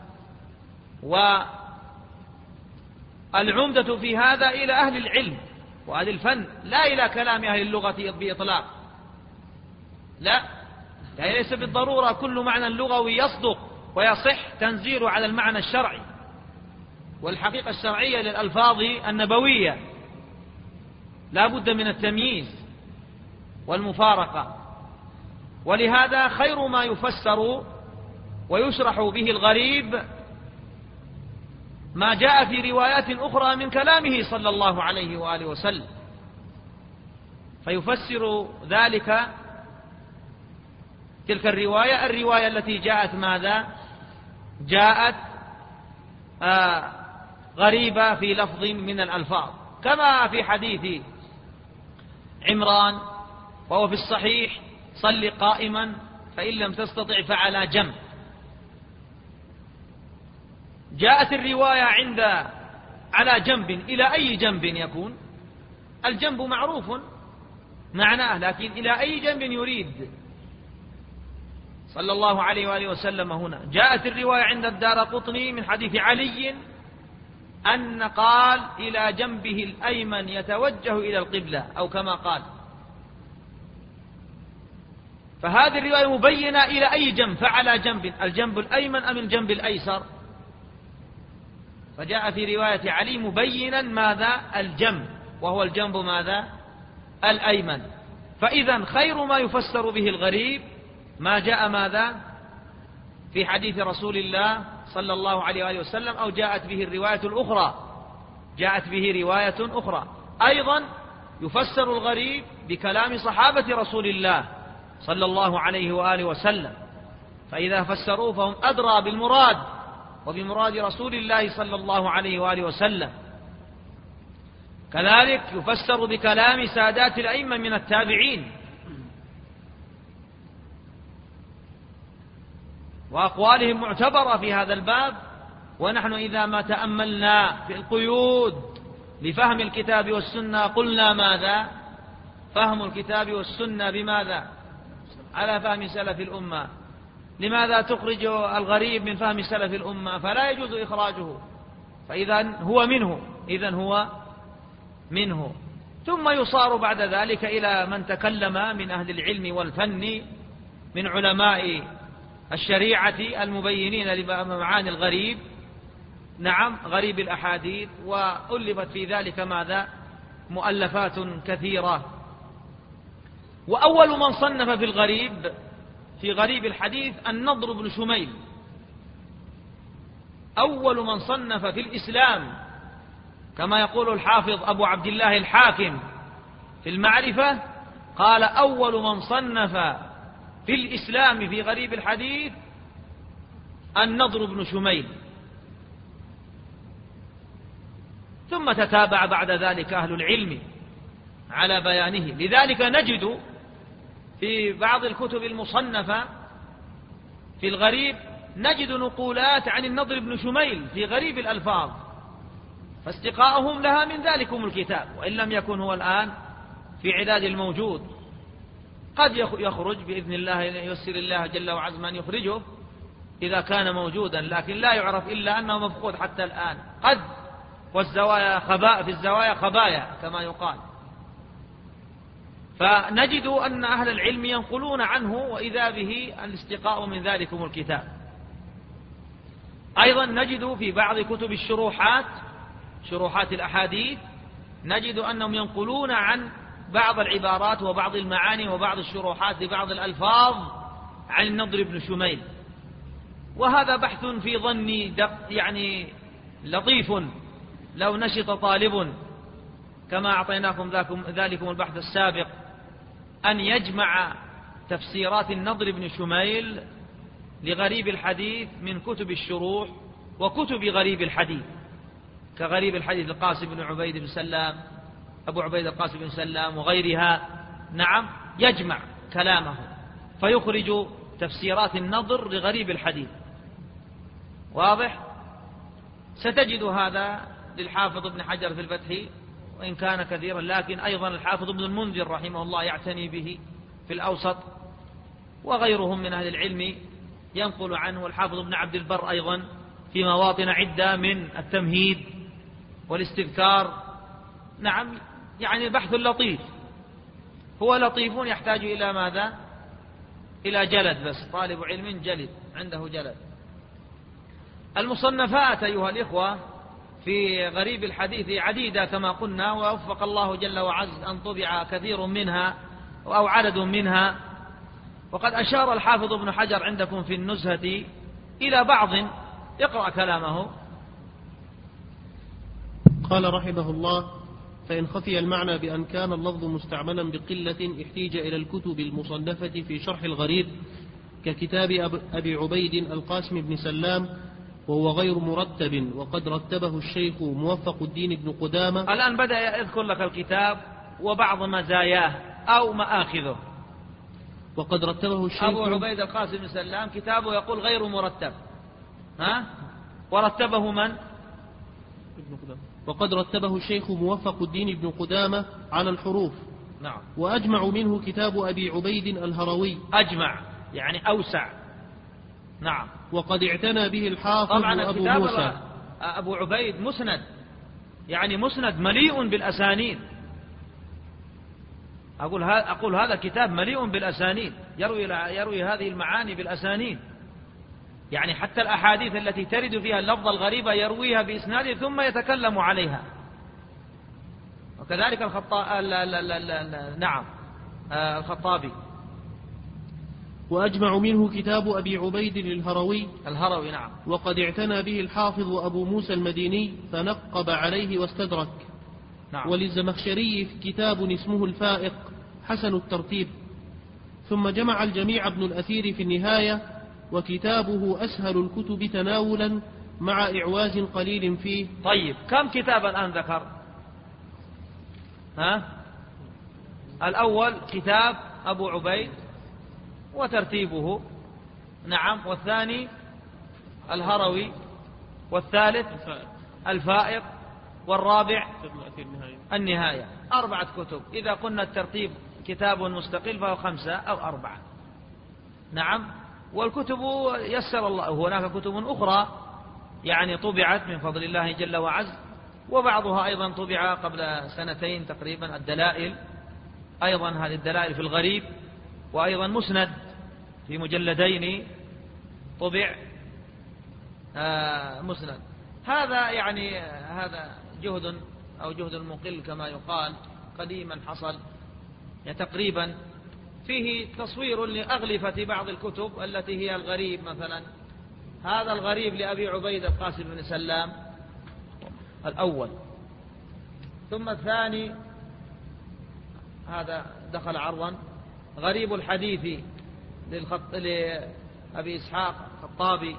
والعمدة في هذا إلى أهل العلم وأهل الفن، لا إلى كلام أهل اللغة بإطلاق، لا، يعني ليس بالضرورة كل معنى لغوي يصدق ويصح تنزيله على المعنى الشرعي، والحقيقة الشرعية للألفاظ النبوية لا بد من التمييز والمفارقة. ولهذا خير ما يفسر ويشرح به الغريب ما جاء في روايات أخرى من كلامه صلى الله عليه وآله وسلم، فيفسر ذلك تلك الرواية الرواية التي جاءت ماذا؟ جاءت آه غريبة في لفظ من الألفاظ، كما في حديث عمران وهو في الصحيح: صل قائما فإن لم تستطع فعلى جنب. جاءت الرواية عند على جنب، إلى أي جنب يكون؟ الجنب معروف معناه، لكن إلى أي جنب يريد صلى الله عليه وآله وسلم هنا؟ جاءت الرواية عند الدارقطني من حديث علي أن قال: إلى جنبه الأيمن يتوجه إلى القبلة، أو كما قال. فهذه الرواية مبينة إلى أي جنب، فعلى جنب، الجنب الأيمن أم الجنب الأيسر؟ فجاء في رواية علي مبينا ماذا؟ الجنب، وهو الجنب ماذا؟ الأيمن. فإذا خير ما يفسر به الغريب ما جاء ماذا؟ في حديث رسول الله صلى الله عليه وآله وسلم، أو جاءت به الرواية الأخرى، جاءت به رواية أخرى. أيضا يفسر الغريب بكلام صحابة رسول الله صلى الله عليه وآله وسلم، فإذا فسروه فهم أدرى بالمراد وبمراد رسول الله صلى الله عليه وآله وسلم. كذلك يفسر بكلام سادات الأئمة من التابعين وأقوالهم معتبرة في هذا الباب. ونحن إذا ما تأملنا في القيود لفهم الكتاب والسنة قلنا ماذا؟ فهم الكتاب والسنة بماذا؟ على فهم سلف الأمة. لماذا تخرج الغريب من فهم سلف الأمة؟ فلا يجوز إخراجه، فإذا هو منه، إذن هو منه. ثم يصار بعد ذلك إلى من تكلم من أهل العلم والفن من علماء الشريعة المبينين لمعاني الغريب، نعم، غريب الأحاديث، وألفت في ذلك ماذا؟ مؤلفات كثيرة. وأول من صنف في الغريب في غريب الحديث النضر بن شميل، أول من صنف في الإسلام، كما يقول الحافظ أبو عبد الله الحاكم في المعرفة، قال: أول من صنف في الإسلام في غريب الحديث النضر بن شميل. ثم تتابع بعد ذلك أهل العلم على بيانه. لذلك نجد في بعض الكتب المصنفة في الغريب نجد نقولات عن النضر بن شميل في غريب الألفاظ، فاستقاءهم لها من ذلكم الكتاب، وإن لم يكن هو الآن في عداد الموجود. قد يخرج بإذن الله، ييسر الله جل وعز من يخرجه إذا كان موجودا، لكن لا يعرف إلا أنه مفقود حتى الآن. قد والزوايا خباء، في الزوايا خبايا كما يقال. فنجد أن أهل العلم ينقلون عنه، وإذا به الاستقاء من ذلكم الكتاب. أيضا نجد في بعض كتب الشروحات، شروحات الأحاديث، نجد أنهم ينقلون عن بعض العبارات وبعض المعاني وبعض الشروحات لبعض الألفاظ عن النضر بن شميل. وهذا بحث في ظني يعني لطيف لو نشط طالب كما أعطيناكم ذلكم البحث السابق، أن يجمع تفسيرات النضر بن شميل لغريب الحديث من كتب الشروح وكتب غريب الحديث، كغريب الحديث القاسم بن عبيد بن سلام، أبو عبيد القاسم بن سلام وغيرها. نعم، يجمع كلامه فيخرج تفسيرات النظر لغريب الحديث. واضح؟ ستجد هذا للحافظ ابن حجر في الفتح وإن كان كثيرا، لكن أيضا الحافظ ابن المنذر رحمه الله يعتني به في الأوسط، وغيرهم من أهل العلم ينقل عنه، والحافظ ابن عبد البر أيضا في مواطن عدة من التمهيد والاستذكار. نعم، يعني بحث لطيف، هو لطيف يحتاج إلى ماذا؟ إلى جلد، بس طالب علم جلد عنده جلد. المصنفات أيها الإخوة في غريب الحديث عديدة كما قلنا، ووفق الله جل وعز أن طبع كثير منها أو عدد منها، وقد أشار الحافظ ابن حجر عندكم في النزهة إلى بعض. اقرأ كلامه. قال رحمه الله: فإن خفي المعنى بأن كان اللفظ مستعملا بقلة احتيج إلى الكتب المصنفة في شرح الغريب ككتاب أبي عبيد القاسم بن سلام، وهو غير مرتب، وقد رتبه الشيخ موفق الدين بن قدامة. الآن بدأ يذكر لك الكتاب وبعض مزاياه أو مآخذه. وقد رتبه الشيخ أبو عبيد القاسم بن سلام كتابه يقول غير مرتب، ها؟ ورتبه من؟ ابن قدامة. وقد رتبه الشيخ موفق الدين بن قدامة على الحروف. نعم. وأجمع منه كتاب أبي عبيد الهروي. أجمع يعني أوسع. نعم. وقد اعتنى به الحافظ طبعا أبو موسى. أبو عبيد مسند، يعني مسند مليء بالأسانيد. أقول أقول هذا كتاب مليء بالأسانيد، يروي يروي هذه المعاني بالأسانيد، يعني حتى الأحاديث التي ترد فيها اللفظ الغريبة يرويها بإسناده ثم يتكلم عليها. وكذلك الخطا... لا لا لا لا نعم آه الخطابي. وأجمع منه كتاب أبي عبيد الهروي. الهروي نعم. وقد اعتنى به الحافظ أبو موسى المديني فنقب عليه واستدرك. نعم. وللزمخشري كتاب اسمه الفائق حسن الترتيب. ثم جمع الجميع ابن الأثير في النهاية، وكتابه أسهل الكتب تناولا مع إعواز قليل فيه. طيب، كم كتاب الآن ذكر؟ ها؟ الأول كتاب أبو عبيد وترتيبه، نعم، والثاني الهروي، والثالث الفائق، والرابع النهاية. أربعة كتب. إذا قلنا الترتيب كتاب مستقل فهو خمسة أو أربعة. نعم. والكتب يسر الله، هناك كتب أخرى يعني طبعت من فضل الله جل وعز، وبعضها أيضا طبع قبل سنتين تقريبا، الدلائل أيضا، هذه الدلائل في الغريب، وأيضا مسند في مجلدين طبع آه مسند. هذا يعني هذا جهد أو جهد مقل كما يقال، قديما حصل، يعني تقريبا فيه تصوير لأغلفة بعض الكتب التي هي الغريب. مثلا هذا الغريب لأبي عبيد القاسم بن سلام الأول، ثم الثاني هذا دخل عرضا غريب الحديث للخط... لأبي إسحاق الخطابي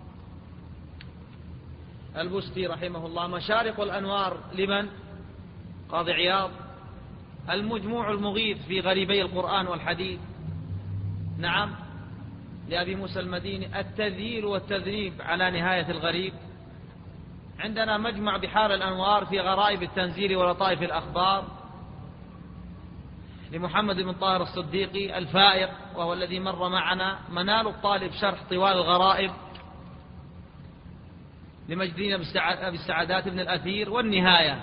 البستي رحمه الله. مشارق الأنوار لمن؟ قاضي عياض. المجموع المغيث في غريبي القرآن والحديث، نعم، لأبي موسى المديني. التذييل والتذريب على نهاية الغريب. عندنا مجمع بحار الأنوار في غرائب التنزيل ولطائف الأخبار لمحمد بن طاهر الصديقي. الفائق وهو الذي مر معنا. منال الطالب شرح طوال الغرائب لمجدين أبي السعادات بن الأثير. والنهاية.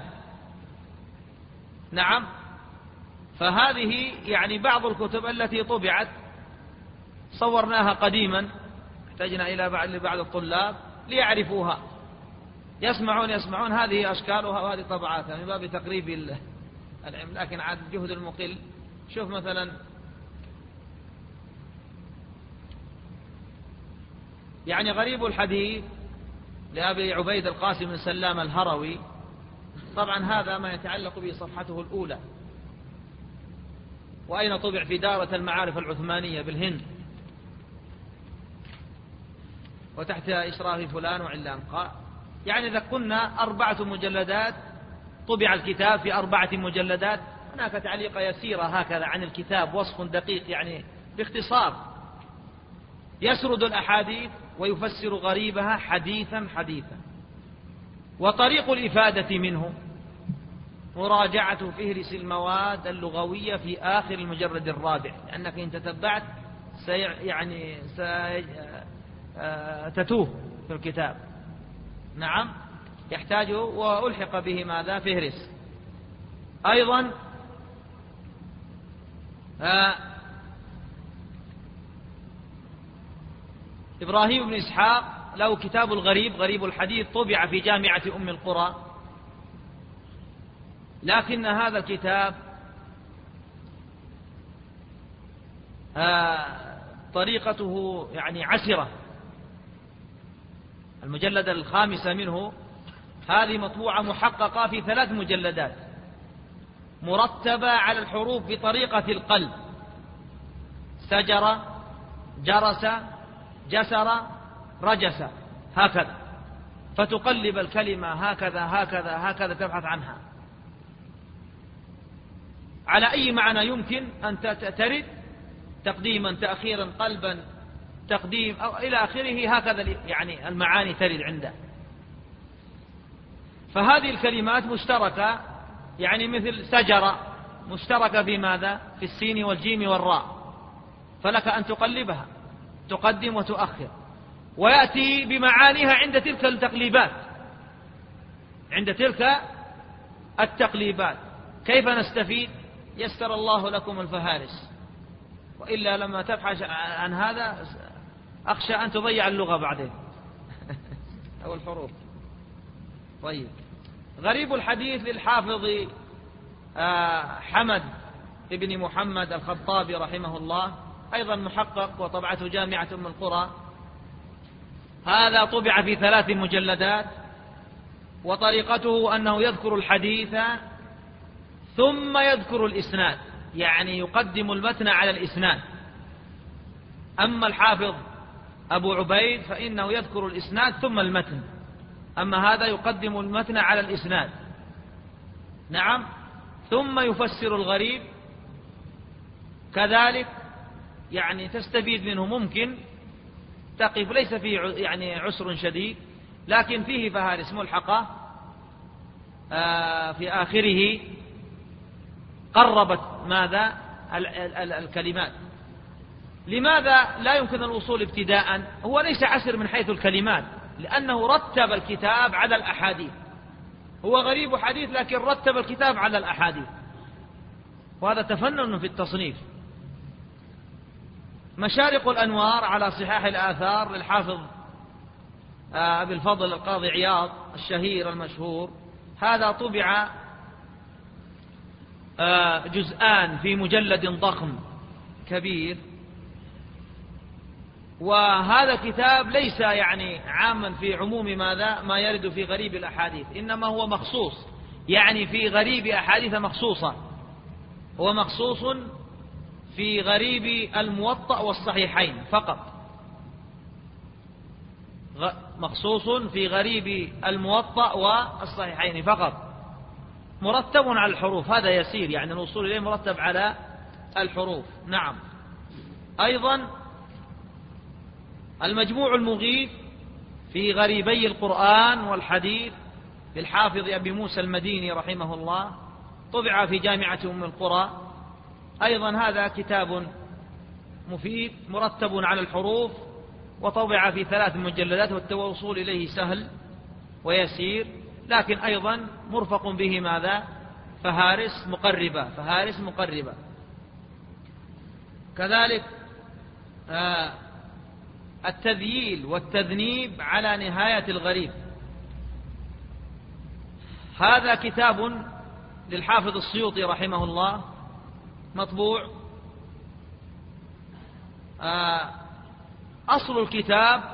نعم. فهذه يعني بعض الكتب التي طبعت، صورناها قديما، احتجنا إلى بعض لبعض الطلاب ليعرفوها. يسمعون يسمعون هذه أشكالها وهذه طبعاتها من باب تقريب العلم، لكن عاد الجهد المقل. شوف مثلا يعني غريب الحديث لأبي عبيد القاسم بن سلام الهروي. طبعا هذا ما يتعلق به صفحته الأولى. وأين طبع؟ في دارة المعارف العثمانية بالهند. وتحت إشراف فلان وعلان. قال يعني إذا كنا أربعة مجلدات طبع الكتاب في أربعة مجلدات. هناك تعليقة يسيرة هكذا عن الكتاب، وصف دقيق يعني باختصار، يسرد الأحاديث ويفسر غريبها حديثا حديثا. وطريق الإفادة منه مراجعة فهرس المواد اللغوية في آخر المجلد الرابع، لأنك إن تتبعت سي يعني ستتوه في الكتاب. نعم، يحتاج وألحق به ماذا؟ فهرس. أيضا آه إبراهيم بن إسحاق له كتاب الغريب، غريب الحديث، طبع في جامعة أم القرى، لكن هذا الكتاب آه طريقته يعني عسرة. المجلد الخامسة منه هذه مطبوعة محققة في ثلاث مجلدات، مرتبة على الحروف بطريقة القلب: سجر، جرس، جسر، رجس، هكذا. فتقلب الكلمة هكذا هكذا هكذا، تبحث عنها على أي معنى يمكن أن ترد، تقديما تأخيرا قلبا تقديم أو إلى آخره، هكذا يعني المعاني ترد عنده. فهذه الكلمات مشتركة، يعني مثل سجر مشتركة في ماذا؟ في السين والجيم والراء، فلك أن تقلبها، تقدم وتؤخر، ويأتي بمعانيها عند تلك التقليبات، عند تلك التقليبات. كيف نستفيد؟ يسر الله لكم الفهارس، وإلا لما تبحث عن هذا أخشى أن تضيع اللغة بعدين أو الحروف. طيب، غريب الحديث للحافظ حمد ابن محمد الخطابي رحمه الله، أيضا محقق، وطبعته جامعة أم القرى. هذا طبع في ثلاث مجلدات، وطريقته أنه يذكر الحديث ثم يذكر الإسناد، يعني يقدم المتن على الإسناد. أما الحافظ أبو عبيد فإنه يذكر الإسناد ثم المتن، أما هذا يقدم المتن على الإسناد. نعم، ثم يفسر الغريب كذلك، يعني تستفيد منه، ممكن تقف، ليس فيه يعني عسر شديد، لكن فيه فهارس ملحقة في آخره قربت ماذا؟ الكلمات. لماذا لا يمكن الوصول ابتداء؟ هو ليس عسر من حيث الكلمات، لأنه رتب الكتاب على الأحاديث. هو غريب حديث لكن رتب الكتاب على الأحاديث، وهذا تفنن في التصنيف. مشارق الأنوار على صحاح الآثار للحافظ أبي الفضل القاضي عياض الشهير المشهور، هذا طبع جزءان في مجلد ضخم كبير. وهذا الكتاب ليس يعني عاما في عموم ماذا ما يرد في غريب الأحاديث، إنما هو مخصوص، يعني في غريب أحاديث مخصوصة، هو مخصوص في غريب الموطأ والصحيحين فقط، مخصوص في غريب الموطأ والصحيحين فقط، مرتب على الحروف. هذا يسير، يعني الوصول إليه مرتب على الحروف. نعم. أيضا المجموع المغيث في غريبي القرآن والحديث للحافظ أبي موسى المديني رحمه الله، طبع في جامعة أم القرى. أيضا هذا كتاب مفيد مرتب على الحروف، وطبع في ثلاث مجلدات، والتوصل إليه سهل ويسير، لكن أيضا مرفق به ماذا؟ فهارس مقربة، فهارس مقربة. كذلك آه التذييل والتذنيب على نهاية الغريب، هذا كتاب للحافظ السيوطي رحمه الله، مطبوع. آه أصل الكتاب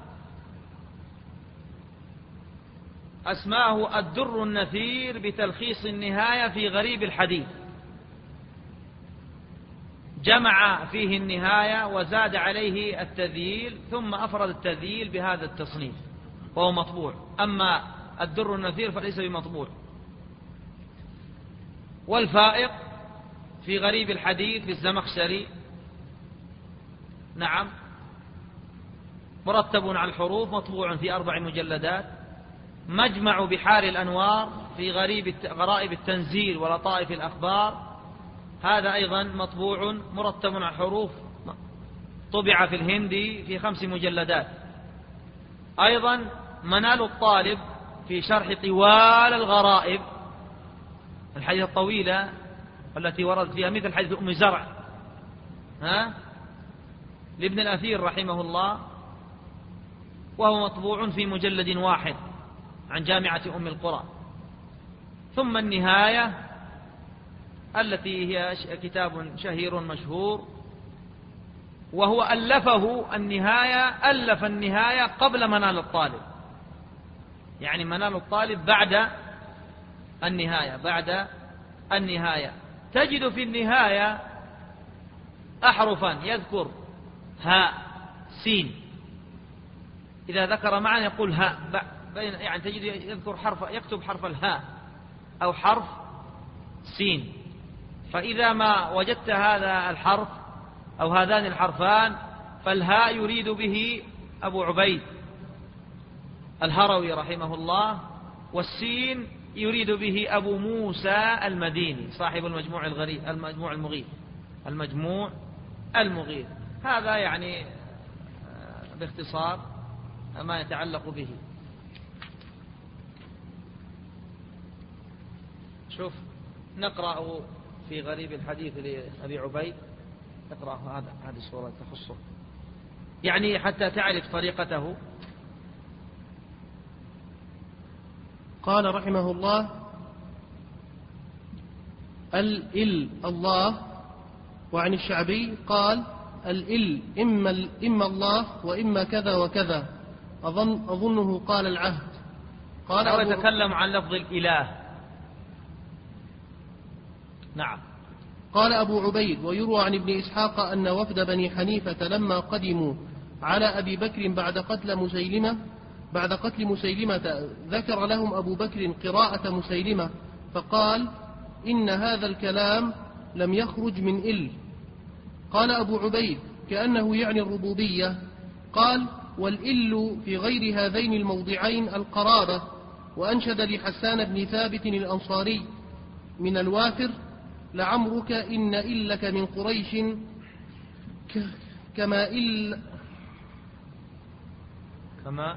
أسماه الدر النثير بتلخيص النهاية في غريب الحديث، جمع فيه النهاية وزاد عليه التذييل، ثم أفرد التذييل بهذا التصنيف وهو مطبوع. أما الدر النثير فليس بمطبوع. والفائق في غريب الحديث للزمخشري نعم مرتب على الحروف، مطبوع في أربع مجلدات. مجمع بحار الأنوار في غريب غرائب التنزيل ولطائف الأخبار، هذا أيضا مطبوع مرتب على الحروف، طبع في الهندي في خمس مجلدات. أيضا منال الطالب في شرح طوال الغرائب، الحديث الطويلة التي ورد فيها مثل حديث أم زرع ها لابن الأثير رحمه الله، وهو مطبوع في مجلد واحد عن جامعة أم القرى. ثم النهاية التي هي كتاب شهير مشهور، وهو ألفه النهاية ألف النهاية قبل منال الطالب، يعني منال الطالب بعد النهاية بعد النهاية تجد في النهاية أحرفا يذكر هاء سين، إذا ذكر معا يقول هاء، يعني تجد يذكر حرف يكتب حرف الهاء أو حرف سين. فإذا ما وجدت هذا الحرف أو هذان الحرفان فالهاء يريد به أبو عبيد الهروي رحمه الله، والسين يريد به أبو موسى المديني صاحب المجموع الغريب المجموع المغيث المجموع المغيث. هذا يعني باختصار ما يتعلق به. شوف نقرأ في غريب الحديث لأبي عبيد، نقرأ هذا هذه الصورة تخصه يعني حتى تعرف طريقته. قال رحمه الله: الإل الله. وعن الشعبي قال: الإل إما, إما الله وإما كذا وكذا، أظن أظنه قال العهد. قال هو يتكلم عن لفظ الإله. نعم. قال أبو عبيد: ويروى عن ابن إسحاق أن وفد بني حنيفة لما قدموا على أبي بكر بعد قتل مسيلمة بعد قتل مسيلمة ذكر لهم أبو بكر قراءة مسيلمة فقال: إن هذا الكلام لم يخرج من إل. قال أبو عبيد: كأنه يعني الربوبية. قال: والإل في غير هذين الموضعين القرابة. وأنشد لحسان بن ثابت الأنصاري من الوافر: لعمرك إن إلك من قريش كما إل كما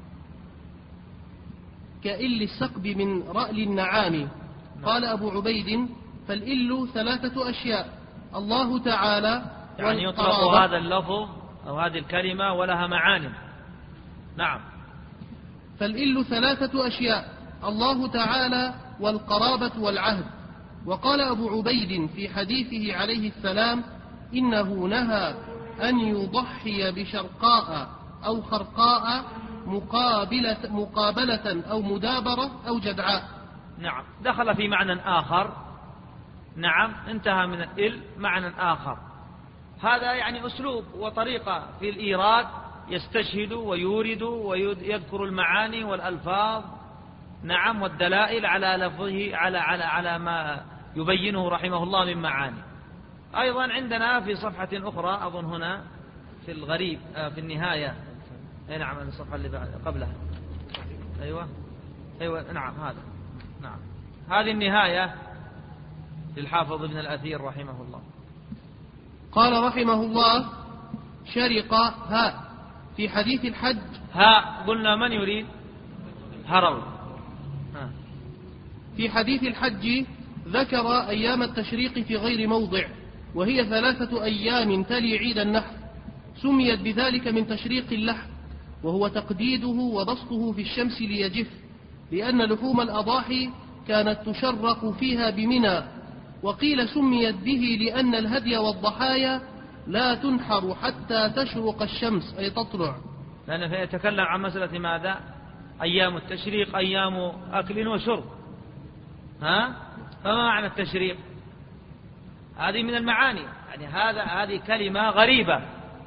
كإل السقب من رأل النعام. قال أبو عبيد: فالإل ثلاثة أشياء: الله تعالى، يعني يطلق هذا اللفظ أو هذه الكلمة ولها معاني. نعم. فالإل ثلاثة أشياء: الله تعالى والقرابة والعهد. وقال أبو عبيد في حديثه عليه السلام: إنه نهى أن يضحي بشرقاء أو خرقاء مقابلة, مقابلة أو مدابرة أو جدعاء. نعم، دخل في معنى آخر. نعم، انتهى من الإل معنى آخر. هذا يعني أسلوب وطريقة في الإيراد، يستشهد ويورد ويذكر المعاني والألفاظ نعم والدلائل على لفظه على على على ما يبينه رحمه الله من معاني. أيضا عندنا في صفحة أخرى أظن هنا في الغريب في النهاية، نعم الصفحة اللي قبلها، أيوة أيوة نعم هذا، نعم هذه النهاية للحافظ ابن الأثير رحمه الله. قال رحمه الله: شرق هاء في حديث الحج. هاء قلنا من يريد؟ هروي. في حديث الحج ذكر أيام التشريق في غير موضع، وهي ثلاثة أيام تلي عيد النحر، سميت بذلك من تشريق اللحم، وهو تقديده وبسطه في الشمس ليجف، لأن لحوم الأضاحي كانت تشرق فيها بمنى. وقيل سميت به لأن الهدي والضحايا لا تنحر حتى تشرق الشمس أي تطلع، لأنه يتكلم عن مسألة ماذا؟ أيام التشريق أيام أكل وشرب. ها؟ فما معنى التشريق؟ هذه من المعاني، يعني هذا هذه كلمة غريبة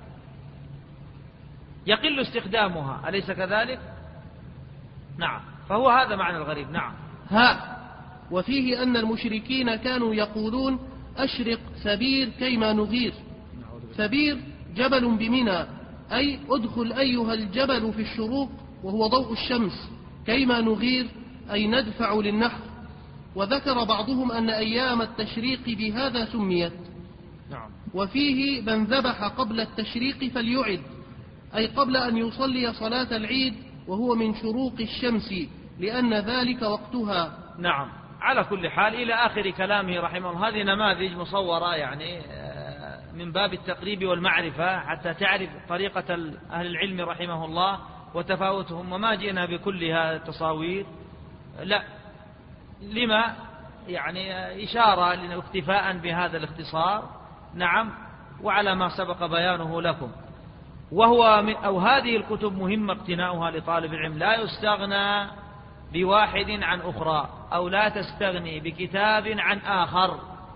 يقل استخدامها، أليس كذلك؟ نعم، فهو هذا معنى الغريب. نعم. ها وفيه أن المشركين كانوا يقولون أشرق ثبير كيما نغير. ثبير جبل بمنى، أي أدخل أيها الجبل في الشروق وهو ضوء الشمس، كيما نغير أي ندفع للنحر. وذكر بعضهم أن أيام التشريق بهذا سميت. نعم. وفيه من ذبح قبل التشريق فليعد، أي قبل أن يصلي صلاة العيد وهو من شروق الشمس لأن ذلك وقتها. نعم. على كل حال إلى آخر كلامه رحمه الله. هذه نماذج مصورة يعني من باب التقريب والمعرفة حتى تعرف طريقة أهل العلم رحمه الله وتفاوتهم، وما جئنا بكلها تصاوير، لا، لما يعني إشارة اكتفاء بهذا الاختصار. نعم. وعلى ما سبق بيانه لكم. وهو من أو هذه الكتب مهمة اقتناؤها لطالب العلم، لا يستغنى بواحد عن أخرى، أو لا تستغني بكتاب عن آخر.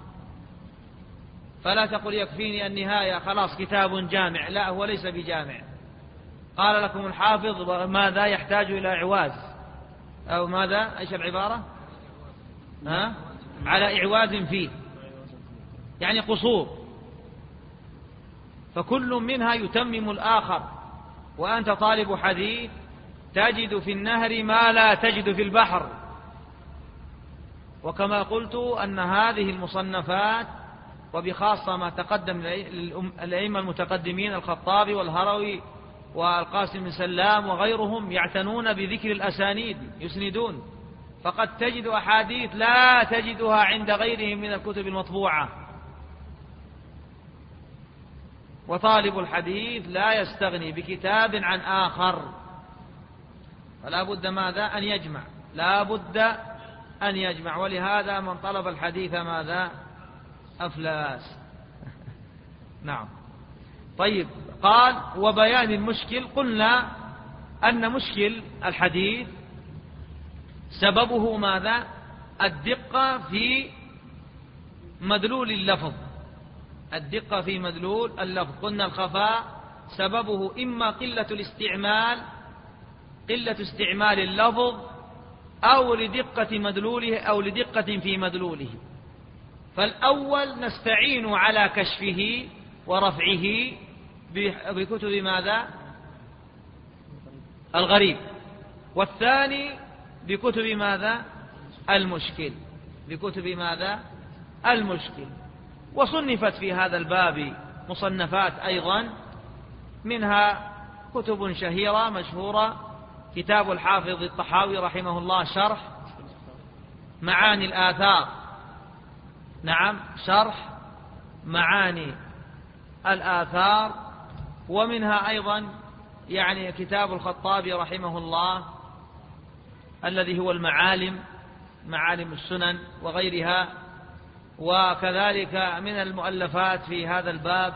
فلا تقل يكفيني النهاية خلاص كتاب جامع، لا، هو ليس بجامع. قال لكم الحافظ ماذا يحتاج إلى إعواز، أو ماذا، إيش العبارة؟ ها؟ على إعواز فيه، يعني قصور، فكل منها يتمم الآخر. وأنت طالب حديث تجد في النهر ما لا تجد في البحر. وكما قلت أن هذه المصنفات وبخاصة ما تقدم الأئمة المتقدمين الخطابي والهروي والقاسم بن سلام وغيرهم يعتنون بذكر الأسانيد، يسندون، فقد تجد أحاديث لا تجدها عند غيرهم من الكتب المطبوعة. وطالب الحديث لا يستغني بكتاب عن آخر، فلا بد ماذا أن يجمع، لا بد أن يجمع. ولهذا من طلب الحديث ماذا أفلاس. نعم. طيب، قال وبيان المشكل. قلنا أن مشكل الحديث سببه ماذا؟ الدقة في مدلول اللفظ، الدقة في مدلول اللفظ. قلنا الخفاء سببه إما قلة الاستعمال، قلة استعمال اللفظ، أو لدقة مدلوله أو لدقة في مدلوله. فالأول نستعين على كشفه ورفعه بكتب ماذا؟ الغريب. والثاني بكتب ماذا؟ المشكل، بكتب ماذا؟ المشكل. وصنفت في هذا الباب مصنفات أيضا، منها كتب شهيرة مشهورة، كتاب الحافظ الطحاوي رحمه الله شرح معاني الآثار. نعم، شرح معاني الآثار. ومنها أيضا يعني كتاب الخطابي رحمه الله الذي هو المعالم، معالم السنن وغيرها. وكذلك من المؤلفات في هذا الباب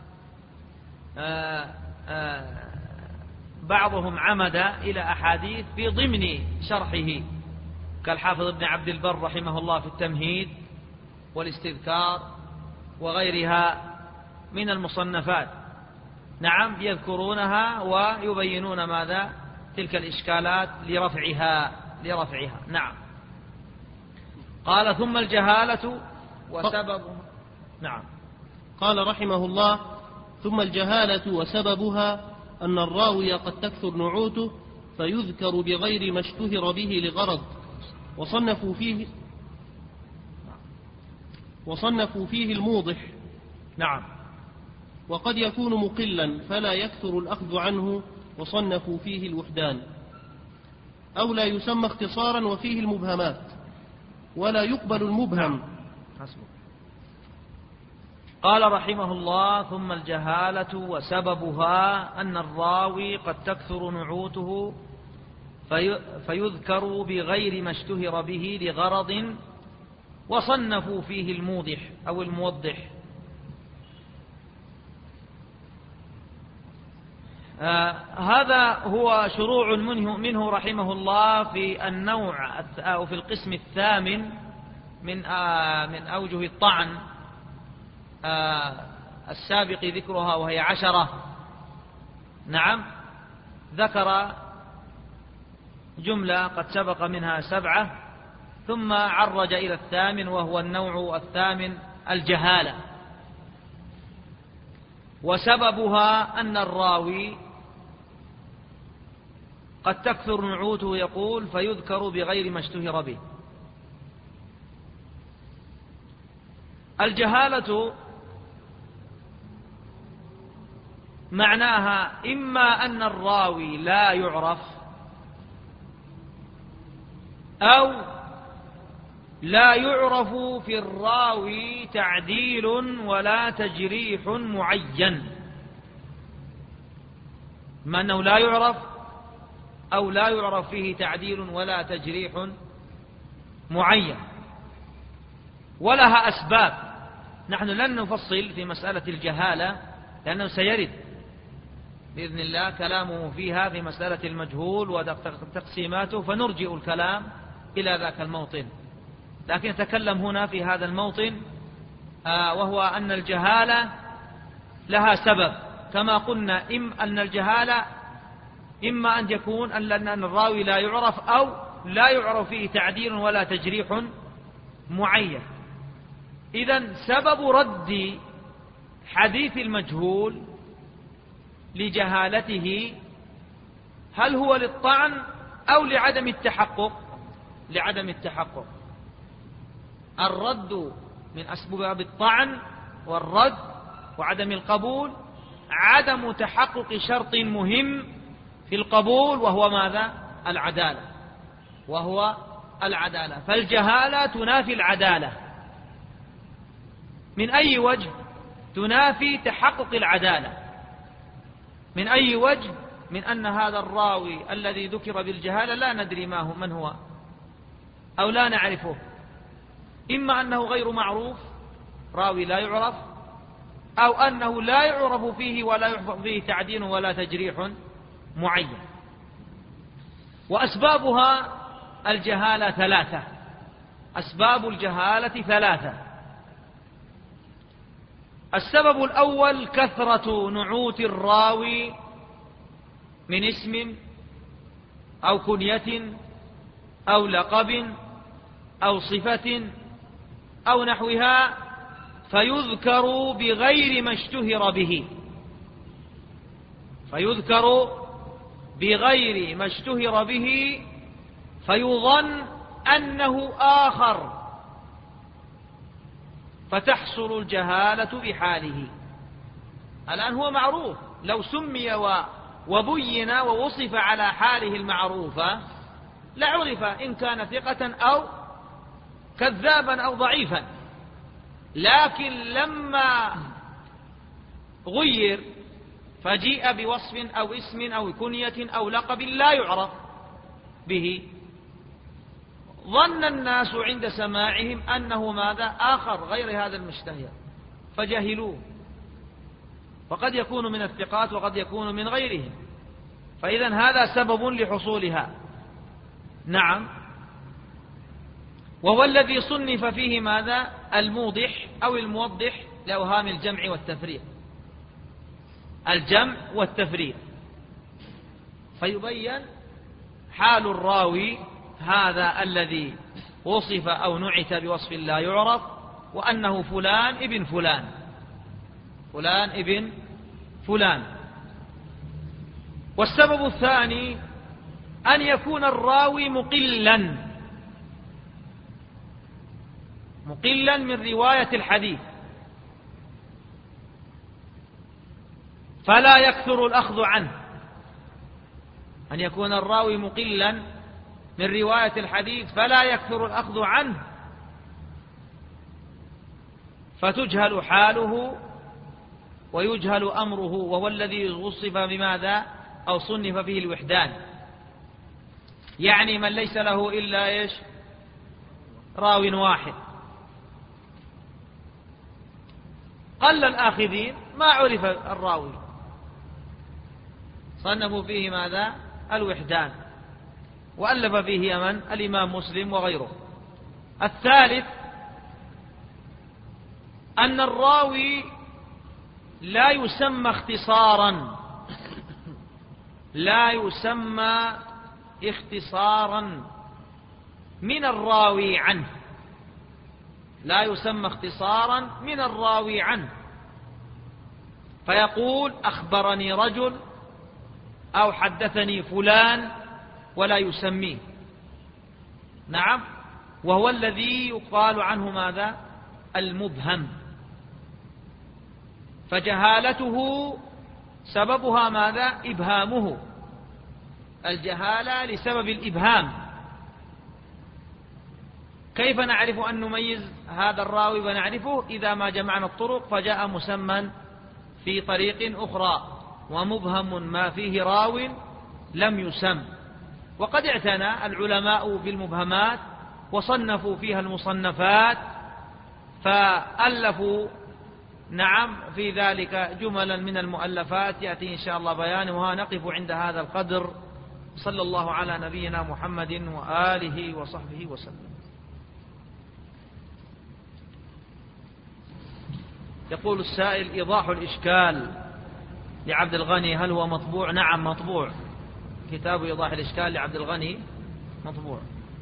آآ آآ بعضهم عمد إلى أحاديث في ضمن شرحه، كالحافظ ابن عبد البر رحمه الله في التمهيد والاستذكار وغيرها من المصنفات. نعم، يذكرونها ويبينون ماذا؟ تلك الإشكالات لرفعها لرفعها. نعم. قال ثم الجهالة وسبب. نعم. قال رحمه الله ثم الجهالة وسببها أن الراوي قد تكثر نعوته فيذكر بغير ما اشتهر به لغرض، وصنفوا فيه وصنفوا فيه الموضح. نعم. وقد يكون مقلا فلا يكثر الأخذ عنه، وصنفوا فيه الوحدان. أو لا يسمى اختصارا وفيه المبهمات، ولا يقبل المبهم. حسبك. قال رحمه الله ثم الجهالة وسببها أن الراوي قد تكثر نعوته في فيذكر بغير ما اشتهر به لغرض، وصنفوا فيه الموضح أو الموضح. آه هذا هو شروع منه, منه رحمه الله في النوع أو في القسم الثامن من آه من أوجه الطعن السابق ذكرها وهي عشرة، نعم، ذكر جملة قد سبق منها سبعة، ثم عرج إلى الثامن وهو النوع الثامن الجهالة. وسببها أن الراوي قد تكثر نعوته، يقول فيذكر بغير ما اشتهر به. الجهالة معناها إما أن الراوي لا يعرف، أو لا يعرف في الراوي تعديل ولا تجريح معين. ما أنه لا يعرف أو لا يعرف فيه تعديل ولا تجريح معين، ولها أسباب. نحن لن نفصل في مسألة الجهالة لأنه سيرد بإذن الله كلامه فيها في مسألة المجهول وتقسيماته، فنرجئ الكلام إلى ذاك الموطن. لكن نتكلم هنا في هذا الموطن آه وهو أن الجهالة لها سبب، كما قلنا إم أن الجهالة إما أن يكون أن الراوي لا يعرف أو لا يعرف فيه تعديل ولا تجريح معين. إذن سبب رد حديث المجهول لجهالته هل هو للطعن أو لعدم التحقق؟ لعدم التحقق. الرد من أسباب الطعن والرد وعدم القبول عدم تحقق شرط مهم في القبول، وهو ماذا؟ العدالة. وهو العدالة. فالجهالة تنافي العدالة. من أي وجه؟ تنافي تحقق العدالة. من أي وجه؟ من أن هذا الراوي الذي ذكر بالجهالة لا ندري ما هو من هو أو لا نعرفه، إما أنه غير معروف، راوي لا يعرف، أو أنه لا يعرف فيه ولا يحفظ فيه تعديل ولا تجريح معين. وأسبابها الجهالة ثلاثة. أسباب الجهالة ثلاثة. السبب الأول كثرة نعوت الراوي من اسم أو كنية أو لقب أو صفة أو نحوها، فيذكر بغير ما اشتهر به. فيذكر بغير ما اشتهر به فيظن أنه آخر، فتحصل الجهالة بحاله. الآن هو معروف، لو سمي وبين ووصف على حاله المعروفة لعرف إن كان ثقة أو كذابا أو ضعيفا، لكن لما غير فجيء بوصف أو اسم أو كنية أو لقب لا يعرف به، ظن الناس عند سماعهم أنه ماذا؟ آخر غير هذا المشتهر، فجهلوه. وقد يكون من الثقات وقد يكون من غيرهم، فإذا هذا سبب لحصولها. نعم. وهو الذي صنف فيه ماذا؟ الموضح أو الموضح لأوهام الجمع والتفريق. الجمع والتفريق، فيبين حال الراوي هذا الذي وصف أو نعت بوصف لا يعرف، وأنه فلان ابن فلان، فلان ابن فلان. والسبب الثاني أن يكون الراوي مقلا مقلا من رواية الحديث، فلا يكثر الأخذ عنه. أن يكون الراوي مقلا من رواية الحديث فلا يكثر الأخذ عنه، فتجهل حاله ويجهل أمره، وهو الذي وصف بماذا؟ أو صنف فيه الوحدان، يعني من ليس له إلا إيش؟ راو واحد. قل الآخذين ما عرف الراوي، صنفوا فيه ماذا؟ الوحدان، وألف فيه من؟ الإمام مسلم وغيره. الثالث أن الراوي لا يسمى اختصارا لا يسمى اختصارا من الراوي عنه لا يسمى اختصارا من الراوي عنه فيقول أخبرني رجل أو حدثني فلان ولا يسميه. نعم، وهو الذي يقال عنه ماذا؟ المبهم. فجهالته سببها ماذا؟ إبهامه. الجهالة لسبب الإبهام. كيف نعرف أن نميز هذا الراوي ونعرفه؟ إذا ما جمعنا الطرق فجاء مسمى في طريق أخرى ومبهم ما فيه راو لم يسم. وقد اعتنى العلماء بالمبهمات وصنفوا فيها المصنفات فألفوا نعم في ذلك جملا من المؤلفات يأتي إن شاء الله بيانها. نقف عند هذا القدر. صلى الله على نبينا محمد وآله وصحبه وسلم. يقول السائل: إيضاح الإشكال لعبد الغني هل هو مطبوع؟ نعم مطبوع. كتاب إيضاح الإشكال لعبد الغني مطبوع.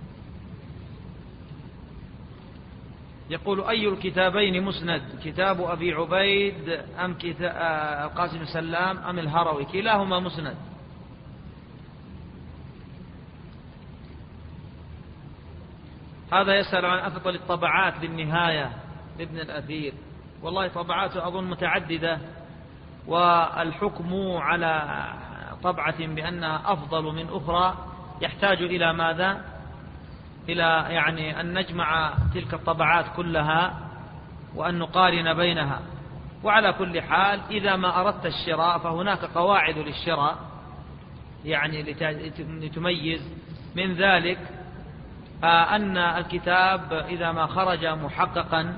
يقول: أي الكتابين مسند؟ كتاب أبي عبيد أم كتاب القاسم السلام أم الهروي؟ كلاهما مسند. هذا يسأل عن أفضل الطبعات للنهاية لابن الأثير. والله طبعاته أظن متعددة، والحكم على طبعة بأنها أفضل من أخرى يحتاج إلى ماذا؟ إلى يعني أن نجمع تلك الطبعات كلها وأن نقارن بينها. وعلى كل حال إذا ما أردت الشراء فهناك قواعد للشراء يعني لتميز من ذلك أن الكتاب إذا ما خرج محققا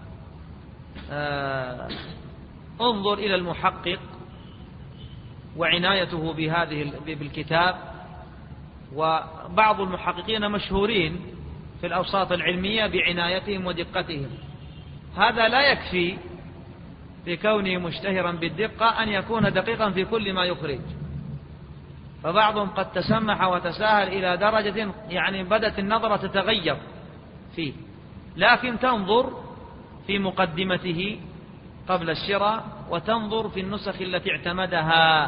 انظر إلى المحقق وعنايته بهذه بالكتاب. وبعض المحققين مشهورين في الأوساط العلمية بعنايتهم ودقتهم. هذا لا يكفي بكونه مشتهرا بالدقة أن يكون دقيقا في كل ما يخرج. فبعضهم قد تسمح وتساهل إلى درجة يعني بدت النظرة تتغير فيه، لكن تنظر في مقدمته قبل الشراء وتنظر في النسخ التي اعتمدها.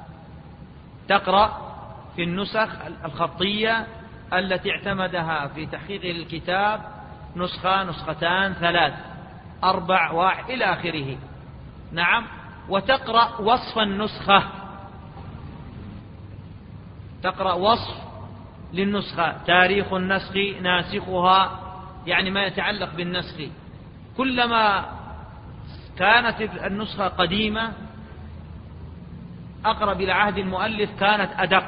تقرأ في النسخ الخطية التي اعتمدها في تحقيق الكتاب، نسخة نسختان ثلاث أربع واحد إلى آخره. نعم، وتقرأ وصف النسخة، تقرأ وصف للنسخة، تاريخ النسخ، ناسخها، يعني ما يتعلق بالنسخ. كلما كانت النسخة قديمة أقرب إلى عهد المؤلف كانت أدق.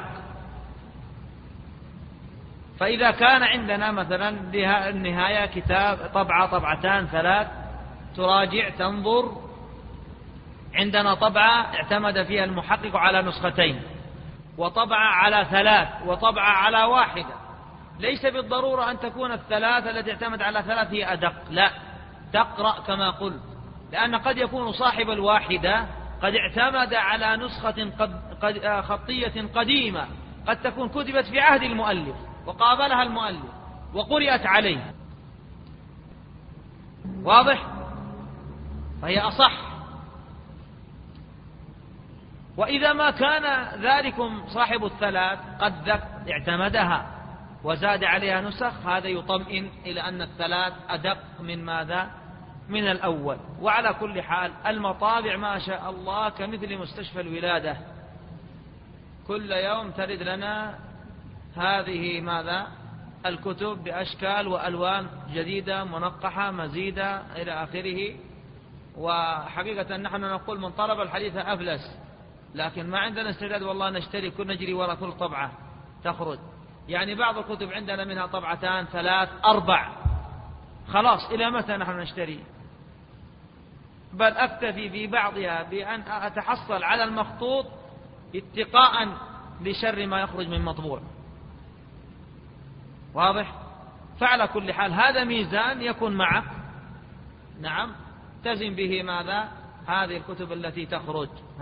فإذا كان عندنا مثلا النهاية كتاب طبعة طبعتان ثلاث تراجع تنظر. عندنا طبعة اعتمد فيها المحقق على نسختين، وطبعة على ثلاث، وطبعة على واحدة. ليس بالضرورة أن تكون الثلاثة التي اعتمد على ثلاث هي أدق، لا، تقرأ كما قلت، لأن قد يكون صاحب الواحدة قد اعتمد على نسخة قد قد خطية قديمة قد تكون كتبت في عهد المؤلف وقابلها المؤلف وقرأت عليه. واضح؟ فهي أصح. وإذا ما كان ذلكم صاحب الثلاث قد اعتمدها وزاد عليها نسخ، هذا يطمئن إلى أن الثلاث أدق من ماذا؟ من الأول. وعلى كل حال المطابع ما شاء الله كمثل مستشفى الولادة، كل يوم ترد لنا هذه ماذا؟ الكتب بأشكال وألوان جديدة منقحة مزيدة إلى آخره. وحقيقة نحن نقول من طلب الحديث أفلس، لكن ما عندنا استعداد والله نشتري كل نجري وراء كل طبعة تخرج. يعني بعض الكتب عندنا منها طبعتان ثلاث أربع، خلاص إلى متى نحن نشتري؟ بل أكتفي في بعضها بأن أتحصل على المخطوط اتقاء لشر ما يخرج من مطبوع. واضح؟ فعلى كل حال هذا ميزان يكون معك. نعم، يلتزم به ماذا؟ هذه الكتب التي تخرج.